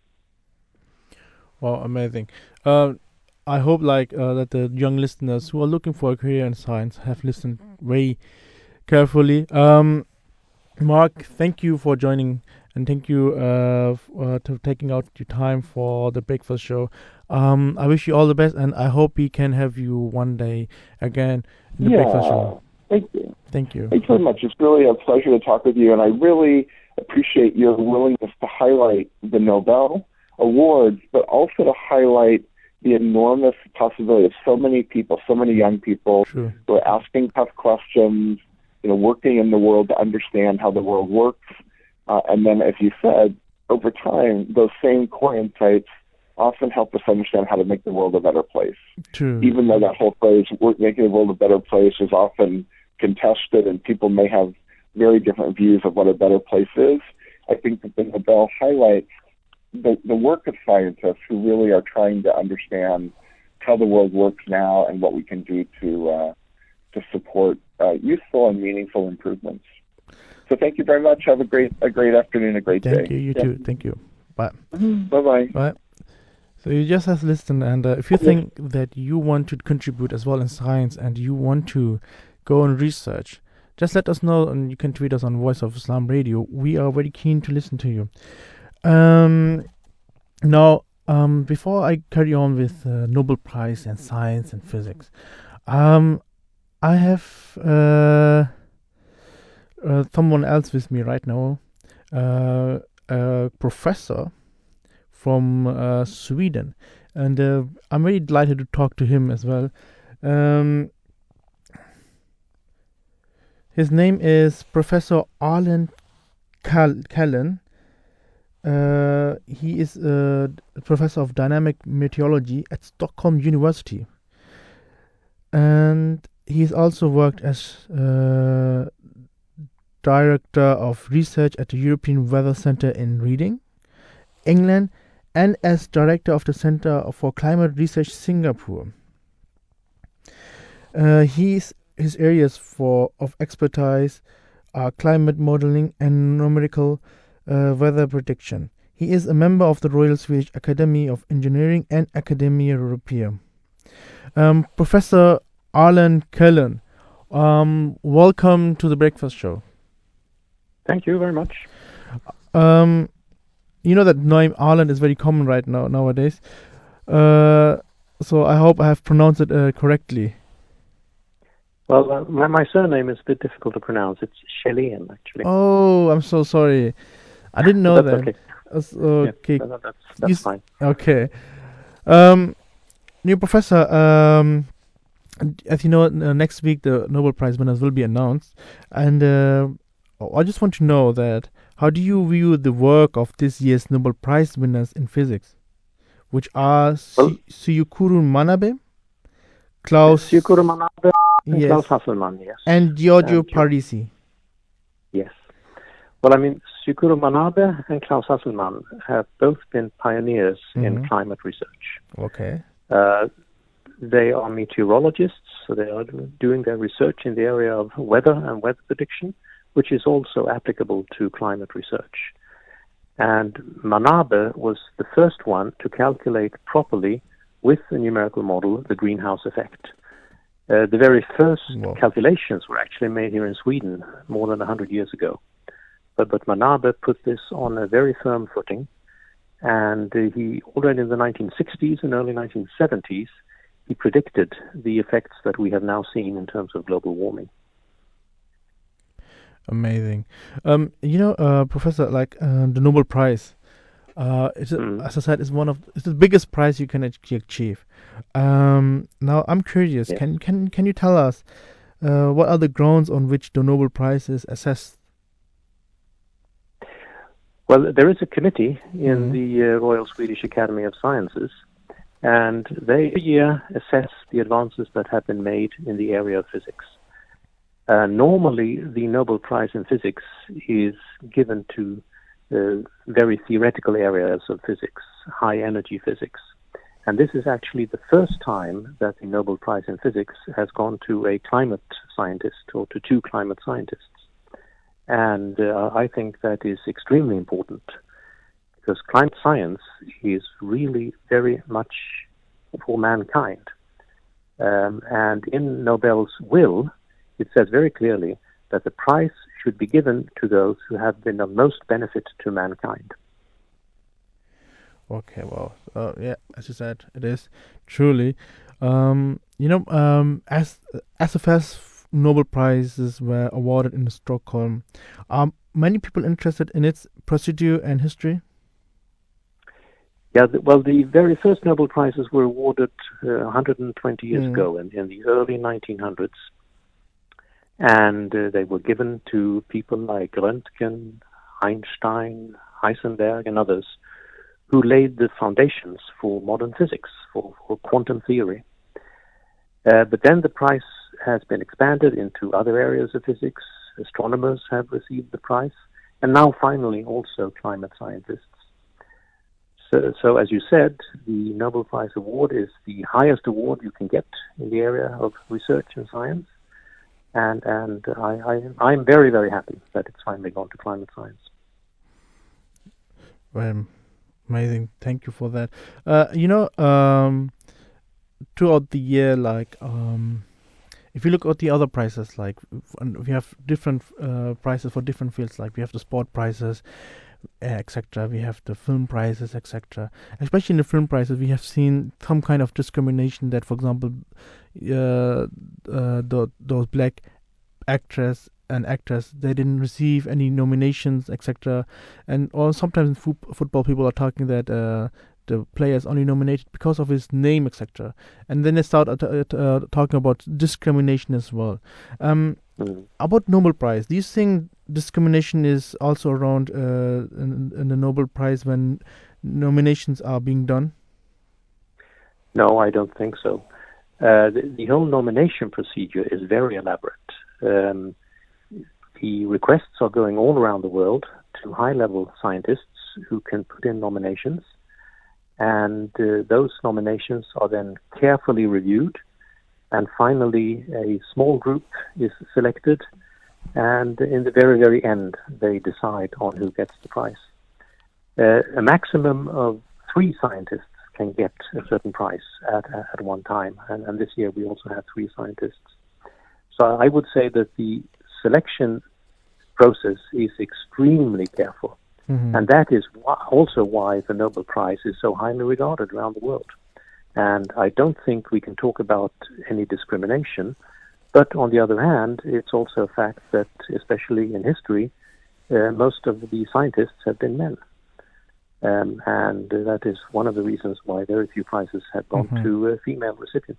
Wow, amazing. Uh, I hope like uh, that the young listeners who are looking for a career in science have listened very carefully. Um, Mark, thank you for joining, and thank you uh, f- uh, to taking out your time for the breakfast show. Um, I wish you all the best, and I hope we can have you one day again in the yeah, breakfast show. Thank you. Thank you. Thanks very much. It's really a pleasure to talk with you, and I really appreciate your willingness to highlight the Nobel Awards, but also to highlight the enormous possibility of so many people, so many young people True. who are asking tough questions, you know, working in the world to understand how the world works. Uh, and then, as you said, over time, those same core insights often help us understand how to make the world a better place. True. Even though that whole phrase, "we're making the world a better place," is often contested and people may have very different views of what a better place is, I think that the Nobel highlights the, the work of scientists who really are trying to understand how the world works now and what we can do to uh, to support uh, useful and meaningful improvements. So thank you very much. Have a great a great afternoon, a great Thank day. you. You Yeah. too. Thank you. Bye. Mm-hmm. Bye-bye. Bye. So you just have listened, and uh, if you think that you want to contribute as well in science and you want to go and research, just let us know, and you can tweet us on Voice of Islam Radio. We are very keen to listen to you. Um, now, um, before I carry on with uh, Nobel Prize and science and physics, um, I have uh, uh, someone else with me right now, uh, a professor from uh, Sweden, and uh, I'm very delighted to talk to him as well. Um, his name is Professor Arlen Kallen. Uh, he is a professor of dynamic meteorology at Stockholm University, and he's also worked as uh, director of research at the European Weather Centre in Reading, England, and as director of the Centre for Climate Research Singapore. Uh, he's, his areas for of expertise are climate modeling and numerical uh, weather prediction. He is a member of the Royal Swedish Academy of Engineering and Academia Europaea. Um, Professor Arlen Kallen, um, welcome to the Breakfast Show. Thank you very much. Um, you know that name Arlen is very common right now nowadays. Uh, so I hope I have pronounced it uh, correctly. Well, uh, my, my surname is a bit difficult to pronounce. It's Kjellén, actually. Oh, I'm so sorry. I didn't know that's that. Okay. That's okay. Yeah, that's that's You fine. Okay. Um, new professor. Um, as you know, uh, next week the Nobel Prize winners will be announced, and uh, I just want to know that how do you view the work of this year's Nobel Prize winners in physics, which are Well, Syukuro Manabe, Klaus Syukuro Manabe and yes, Klaus Hasselmann, yes. and Giorgio And Gio- Parisi. Yes. Well, I mean, Syukuro Manabe and Klaus Hasselmann have both been pioneers Mhm. in climate research. Okay. Uh, they are meteorologists, so they are doing their research in the area of weather and weather prediction, which is also applicable to climate research. And Manabe was the first one to calculate properly with a numerical model the greenhouse effect. Uh, the very first Wow. calculations were actually made here in Sweden more than one hundred years ago. But, but Manabe put this on a very firm footing, and uh, he already in the nineteen sixties and early nineteen seventies, he predicted the effects that we have now seen in terms of global warming. Amazing. Um, you know, uh, Professor, like uh, the Nobel Prize, uh, it's a, Mm. as I said, it's one of it's the biggest prize you can ach- achieve. Um, now I'm curious. Yes. Can can can you tell us uh, what are the grounds on which the Nobel Prize is assessed? Well, there is a committee in Mhm. the uh, Royal Swedish Academy of Sciences, and they every year assess the advances that have been made in the area of physics. Uh, normally, the Nobel Prize in Physics is given to uh, very theoretical areas of physics, high-energy physics. And this is actually the first time that the Nobel Prize in Physics has gone to a climate scientist or to two climate scientists. And uh, I think that is extremely important because climate science is really very much for mankind. Um, and in Nobel's will, it says very clearly that the prize should be given to those who have been of most benefit to mankind. Okay, well, uh, yeah, as you said, it is truly. Um, you know, um, as as the first Nobel Prizes were awarded in Stockholm, are many people interested in its procedure and history? Yeah, the, well, the very first Nobel Prizes were awarded uh, one hundred twenty years Mm. ago in, in the early nineteen hundreds. And uh, they were given to people like Röntgen, Einstein, Heisenberg, and others who laid the foundations for modern physics, for, for quantum theory. Uh, but then the prize has been expanded into other areas of physics. Astronomers have received the prize, and now finally also climate scientists. So, so as you said, the Nobel Prize Award is the highest award you can get in the area of research and science. And and I, I I'm very, very happy that it's finally gone to climate science. Well, amazing. Thank you for that. Uh, you know, um, throughout the year, like, um, if you look at the other prizes, like, f- and we have different uh, prizes for different fields. Like, we have the sport prizes, uh, et cetera. We have the film prizes, et cetera. Especially in the film prizes, we have seen some kind of discrimination. That, for example, uh, uh, the, those black actress and actors, they didn't receive any nominations, et cetera. And or sometimes in fo- football, people are talking that uh, the player is only nominated because of his name, et cetera. And then they start uh, t- uh, talking about discrimination as well. Um, Mm. About Nobel Prize, do you think discrimination is also around uh, in, in the Nobel Prize when nominations are being done? No, I don't think so. Uh, the, the whole nomination procedure is very elaborate. Um, the requests are going all around the world to high-level scientists who can put in nominations, and uh, those nominations are then carefully reviewed, and finally a small group is selected, and in the very, very end, they decide on who gets the prize. Uh, a maximum of three scientists can get a certain prize at, at one time, and, and this year we also had three scientists. So I would say that the selection process is extremely careful, Mm-hmm. and that is wh- also why the Nobel Prize is so highly regarded around the world. And I don't think we can talk about any discrimination, but on the other hand, it's also a fact that, especially in history, uh, most of the scientists have been men. Um, and uh, that is one of the reasons why very few prizes have gone Mhm. to uh, female recipients.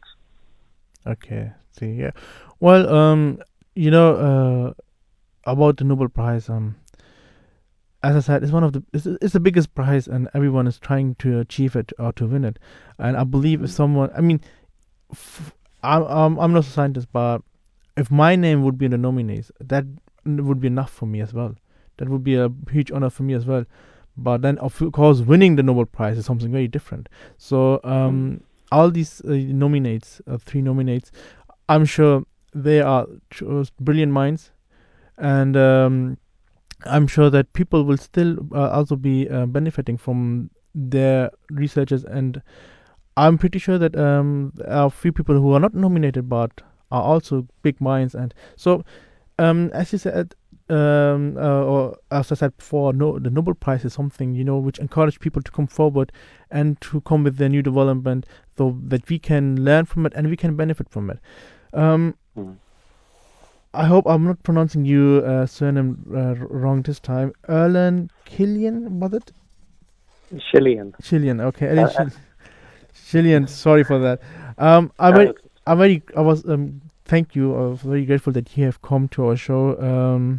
Okay, see, yeah. Well, um, you know, uh, about the Nobel Prize, um, as I said, it's one of the it's, it's the biggest prize, and everyone is trying to achieve it or to win it. And I believe if someone, I mean, f- I'm I'm I'm not a scientist, but if my name would be in the nominees, that n- would be enough for me as well. That would be a huge honor for me as well. But then, of course, winning the Nobel Prize is something very different. So, um, all these uh, nominates, uh, three nominates, I'm sure they are tr- brilliant minds, and um, I'm sure that people will still uh, also be uh, benefiting from their researches, and I'm pretty sure that um, there are a few people who are not nominated but are also big minds. And so, um, as you said, um, uh, or as I said before, no, the Nobel Prize is something, you know, which encourage people to come forward and to come with their new development, so that we can learn from it and we can benefit from it. Um, Mm. I hope I'm not pronouncing your uh, surname uh, wrong this time. Erlen Killian, was it? Chilean. Chilean, okay. Uh, Erlen Chil- Chilean, sorry for that. Um, I No, very, it's- I very, I was, um, thank you. I was very grateful that you have come to our show. Um,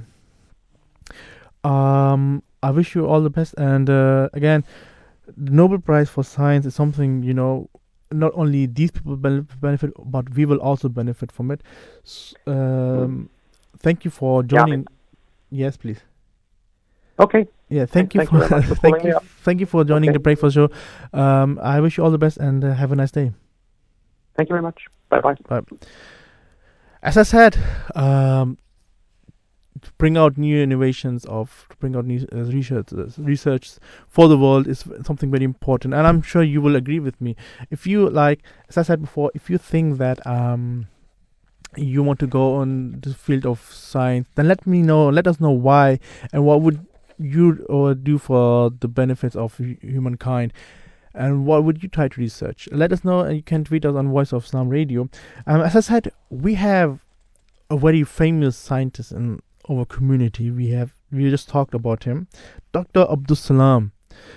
um, I wish you all the best. And uh, again, the Nobel Prize for Science is something, you know, not only these people bene- benefit, but we will also benefit from it. S- um, Thank you for Yeah, I mean- joining. Yes, please. Okay. Yeah, thank you Thank you for very much for thank calling me you up. thank you for joining Okay. the Breakfast Show. Um, I wish you all the best and uh, have a nice day. Thank you very much. Bye-bye. Bye. As I said, um, to bring out new innovations, of to bring out new uh, research, uh, research for the world is something very important, and I'm sure you will agree with me. If you like, as I said before, if you think that um, you want to go on the field of science, then let me know. Let us know why, and what would you uh, do for the benefits of hu- humankind, and what would you try to research. Let us know, and you can tweet us on Voice of Islam Radio. Um, as I said, we have a very famous scientist in our community. We have we just talked about him, Doctor Abdus Salam,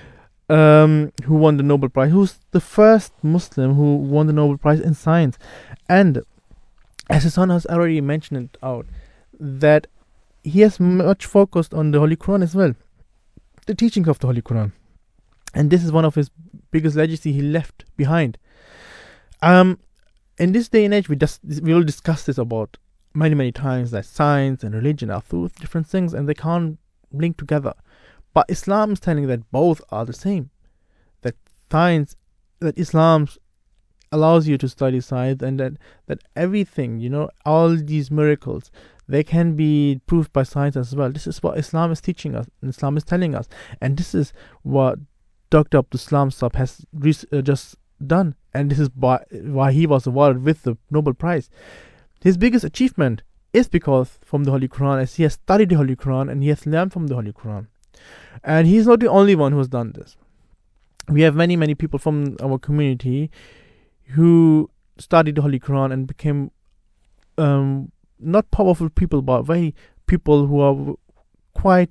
um, who won the Nobel Prize. Who's the first Muslim who won the Nobel Prize in science, and as his son has already mentioned it out, that he has much focused on the Holy Quran as well, the teachings of the Holy Quran, and this is one of his biggest legacy he left behind. Um, in this day and age, we just we will discuss this about many many times, that science and religion are two different things and they can't link together. But Islam is telling that both are the same. That science, that Islam allows you to study science, and that that everything, you know, all these miracles, they can be proved by science as well. This is what Islam is teaching us, and Islam is telling us, and this is what Doctor Abdus Salam Sahab has re- uh, just done, and this is why, why he was awarded with the Nobel Prize. His biggest achievement is because from the Holy Quran, as he has studied the Holy Quran and he has learned from the Holy Quran. And he's not the only one who has done this. We have many, many people from our community who studied the Holy Quran and became um, not powerful people, but very people who are quite,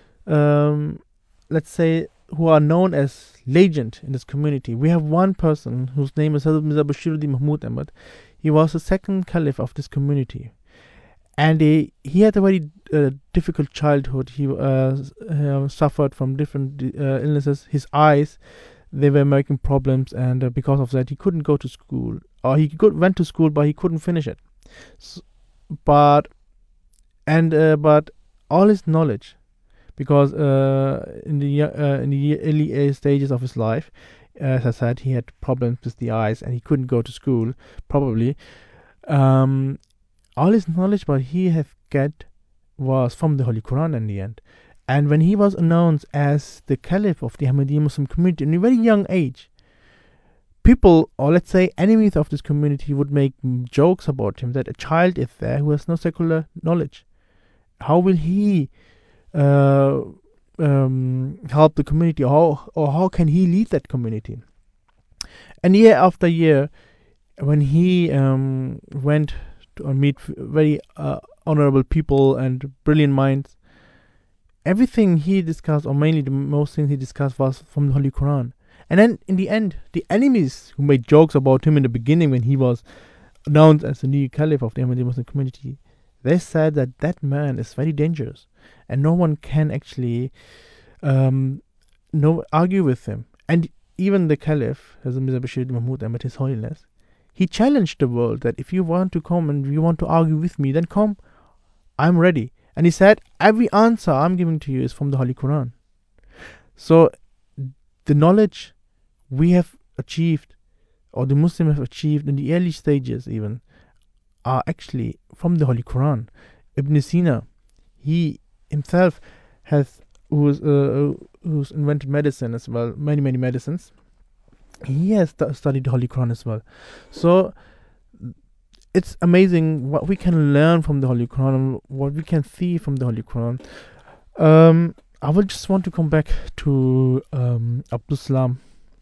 um, let's say, who are known as legend in this community. We have one person whose name is Hazrat Mirza Bashiruddin Mahmud Ahmad. He was the second caliph of this community, and he, he had a very uh, difficult childhood. He uh, uh, suffered from different uh, illnesses. His eyes, they were making problems, and uh, because of that, he couldn't go to school. Or he could went to school, but he couldn't finish it. So, but and uh, but all his knowledge, because uh, in the uh, in the early stages of his life, as I said, he had problems with the eyes and he couldn't go to school. Probably, um, all his knowledge what he have get was from the Holy Quran in the end. And when he was announced as the Caliph of the Ahmadiyya Muslim community in a very young age, people, or let's say enemies of this community, would make jokes about him that a child is there who has no secular knowledge. How will he uh, um, help the community, or how, or how can he lead that community? And year after year, when he um, went to meet very uh, honorable people and brilliant minds, everything he discussed, or mainly the most things he discussed, was from the Holy Quran. And then in the end, the enemies who made jokes about him in the beginning when he was announced as the new caliph of the Ahmadiyya Muslim community, they said that that man is very dangerous and no one can actually um, no argue with him. And even the caliph, Hazrat Mirza Bashir Mahmud Ahmad, His Holiness, he challenged the world that if you want to come and you want to argue with me, then come, I'm ready. And he said, every answer I'm giving to you is from the Holy Quran. So the knowledge we have achieved, or the Muslims have achieved in the early stages even, are actually from the Holy Quran. Ibn Sina, he himself has, who's, uh, who's invented medicine as well, many, many medicines. He has st- studied the Holy Quran as well. So it's amazing what we can learn from the Holy Quran and what we can see from the Holy Quran. Um, I would just want to come back to um, Abdus Salam.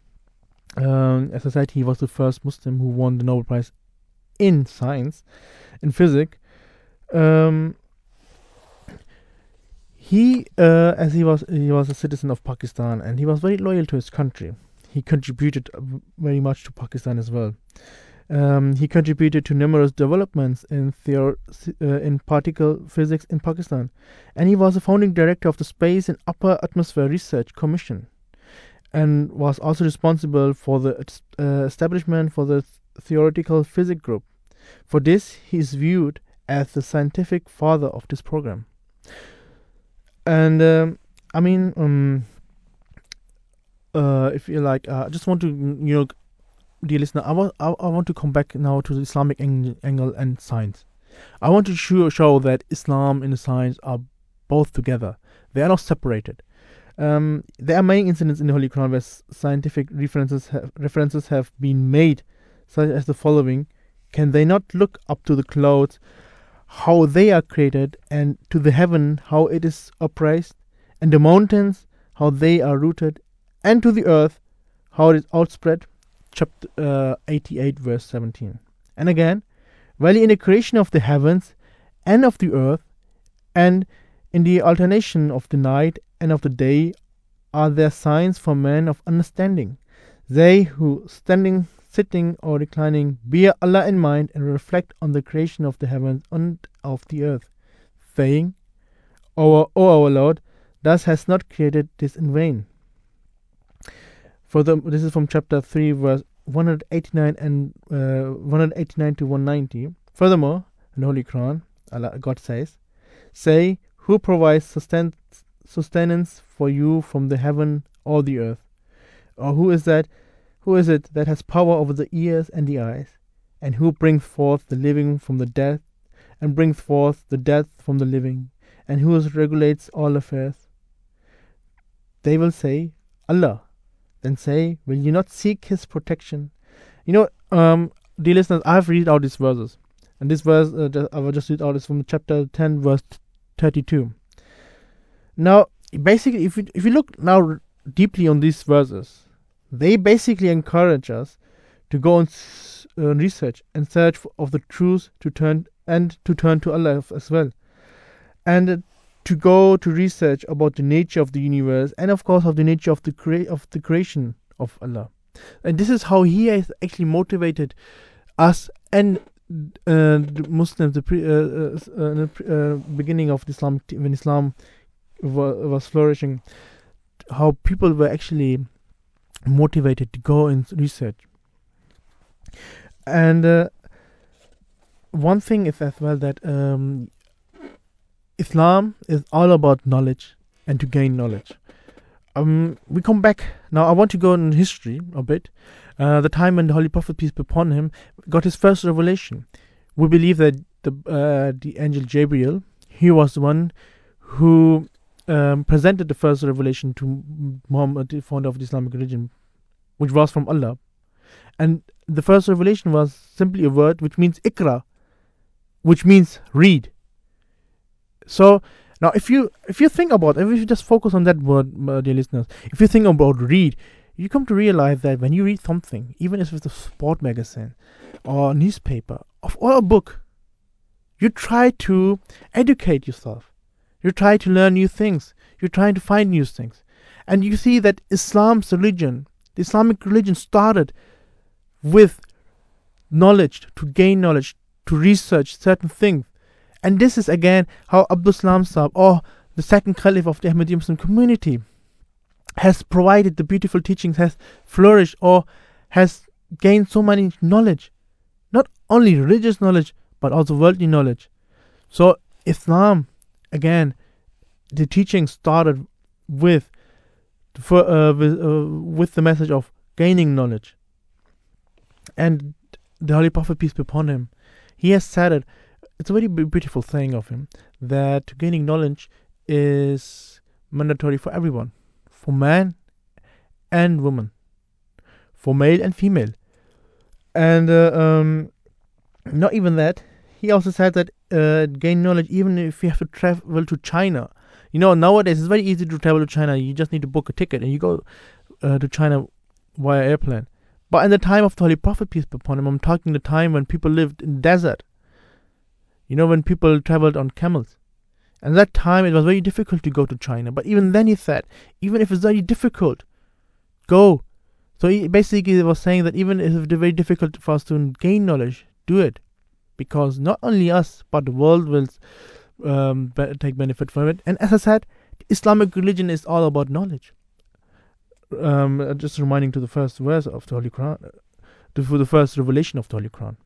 Um, as I said, he was the first Muslim who won the Nobel Prize in science, in physics. Um, he, uh, as he was, he was a citizen of Pakistan, and he was very loyal to his country. He contributed very much to Pakistan as well. Um, he contributed to numerous developments in theor- uh, in particle physics in Pakistan, and he was a founding director of the Space and Upper Atmosphere Research Commission, and was also responsible for the uh, establishment for the Theoretical Physics Group. For this, he is viewed as the scientific father of this program. And um, I mean, um, uh, if you like, I uh, just want to, you know, dear listener, I want I, I want to come back now to the Islamic ang- angle and science. I want to show, show that Islam and science are both together. They are not separated. Um, there are many incidents in the Holy Quran where scientific references have, references have been made, such as the following: can they not look up to the clouds, how they are created, and to the heaven, how it is upraised, and the mountains, how they are rooted, and to the earth, how it is outspread? Chapter uh, eighty-eight, verse seventeen. And again, while in the creation of the heavens and of the earth, and in the alternation of the night and of the day, are there signs for men of understanding. They who, standing, sitting, or reclining, bear Allah in mind and reflect on the creation of the heavens and of the earth, saying, O, o our Lord, thus has not created this in vain. Further, this is from chapter three, verse one eighty-nine and uh, one eighty-nine to one ninety. Furthermore, in the Holy Quran, Allah, God says, say, who provides sustain, sustenance for you from the heaven or the earth? Or who is that? Who is it that has power over the ears and the eyes? And who brings forth the living from the dead, and brings forth the dead from the living? And who regulates all affairs? They will say, Allah. Then say, will you not seek His protection? You know, um, dear listeners, I have read out these verses. And this verse, uh, I will just read out, is from chapter ten, verse thirty-two. Now, basically, if you, if you look now deeply on these verses, they basically encourage us to go and uh, research and search for, of the truth to turn and to turn to Allah as well, and uh, to go to research about the nature of the universe and of course of the nature of the crea- of the creation of Allah. And this is how he has actually motivated us and uh, the Muslims, the pre, uh, uh, uh, uh, beginning of Islam, when Islam wa- was flourishing, how people were actually motivated to go and research. And uh, one thing is as well that um, Islam is all about knowledge and to gain knowledge. Um, we come back now. I want to go in history a bit. Uh, the time when the Holy Prophet, peace be upon him, got his first revelation. We believe that the uh, the angel Gabriel, he was the one who um, presented the first revelation to Muhammad, the founder of the Islamic religion, which was from Allah. And the first revelation was simply a word which means Iqra, which means read. So now, if you if you think about, if you just focus on that word, uh, dear listeners, if you think about read, you come to realize that when you read something, even if it's a sport magazine or a newspaper or a book, you try to educate yourself. You try to learn new things. You're trying to find new things. And you see that Islam's religion, the Islamic religion, started with knowledge, to gain knowledge, to research certain things. And this is again how Abdul Salam Sahib, or the second Caliph of the Ahmadiyya Muslim community, has provided the beautiful teachings, has flourished or has gained so many knowledge. Not only religious knowledge, but also worldly knowledge. So Islam, again, the teaching started with, for, uh, with, uh, with the message of gaining knowledge. And the Holy Prophet, peace be upon him, he has said it, it's a very beautiful thing of him, that gaining knowledge is mandatory for everyone, for man and woman, for male and female. And uh, um, not even that, he also said that uh, gain knowledge even if you have to travel to China. You know, nowadays it's very easy to travel to China. You just need to book a ticket and you go uh, to China via airplane. But in the time of the Holy Prophet, peace be upon him, I'm talking the time when people lived in desert. You know, when people traveled on camels. And at that time, it was very difficult to go to China. But even then, he said, even if it's very difficult, go. So he basically was saying that even if it's very difficult for us to gain knowledge, do it. Because not only us, but the world will um, be- take benefit from it. And as I said, Islamic religion is all about knowledge. Um, just reminding to the first verse of the Holy Quran, uh, to the first revelation of the Holy Quran.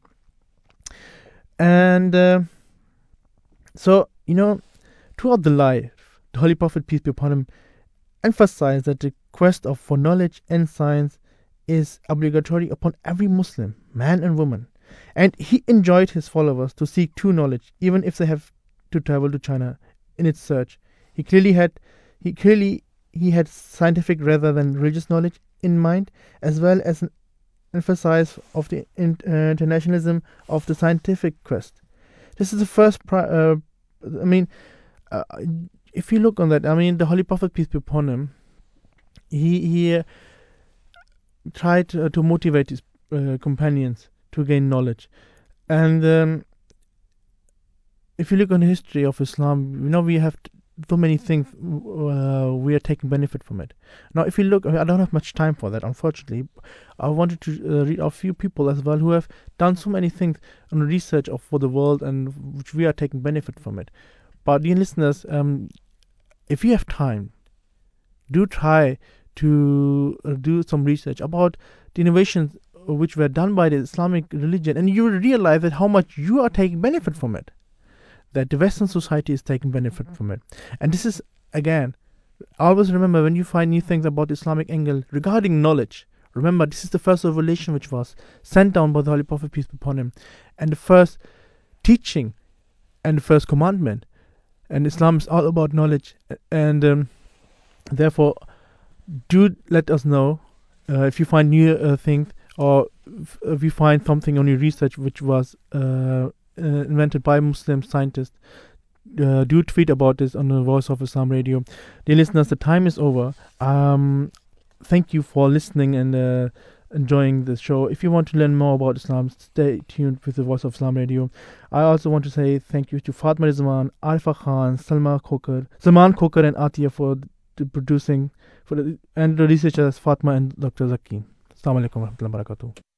And uh, so, you know, throughout the life, the Holy Prophet, peace be upon him, emphasized that the quest of for knowledge and science is obligatory upon every Muslim, man and woman. And he enjoined his followers to seek true knowledge, even if they have to travel to China in its search. He clearly had, he clearly he had scientific rather than religious knowledge in mind, as well as an emphasis of the in, uh, internationalism of the scientific quest. This is the first. Pri- uh, I mean, uh, if you look on that, I mean, the Holy Prophet, peace be upon him, he he uh, tried uh, to motivate his uh, companions to gain knowledge, and um, if you look on the history of Islam, you know, we have t- so many things uh, we are taking benefit from it. Now, if you look, I don't have much time for that, unfortunately. I wanted to uh, read a few people as well who have done so many things on research of for the world and which we are taking benefit from it. But dear listeners, um, if you have time, do try to uh, do some research about the innovations which were done by the Islamic religion, and you will realize that how much you are taking benefit from it. That the Western society is taking benefit from it. And this is, again, always remember when you find new things about the Islamic angle regarding knowledge, remember this is the first revelation which was sent down by the Holy Prophet, peace be upon him, and the first teaching and the first commandment. And Islam is all about knowledge. And um, therefore, do let us know uh, if you find new uh, things, or if, if you find something on your research which was uh, Uh, invented by Muslim scientists. Uh, do tweet about this on the Voice of Islam Radio. Dear listeners, the time is over. Um, thank you for listening, and uh, enjoying the show. If you want to learn more about Islam, stay tuned with the Voice of Islam Radio. I also want to say thank you to Fatma Rizwan, Arifa Khan, Salma Khokar, Zaman Khokar and Atia for the producing for the, and the researchers Fatma and Doctor Zaki. Assalamu alaikum wa rahmatullahi wa barakatuh.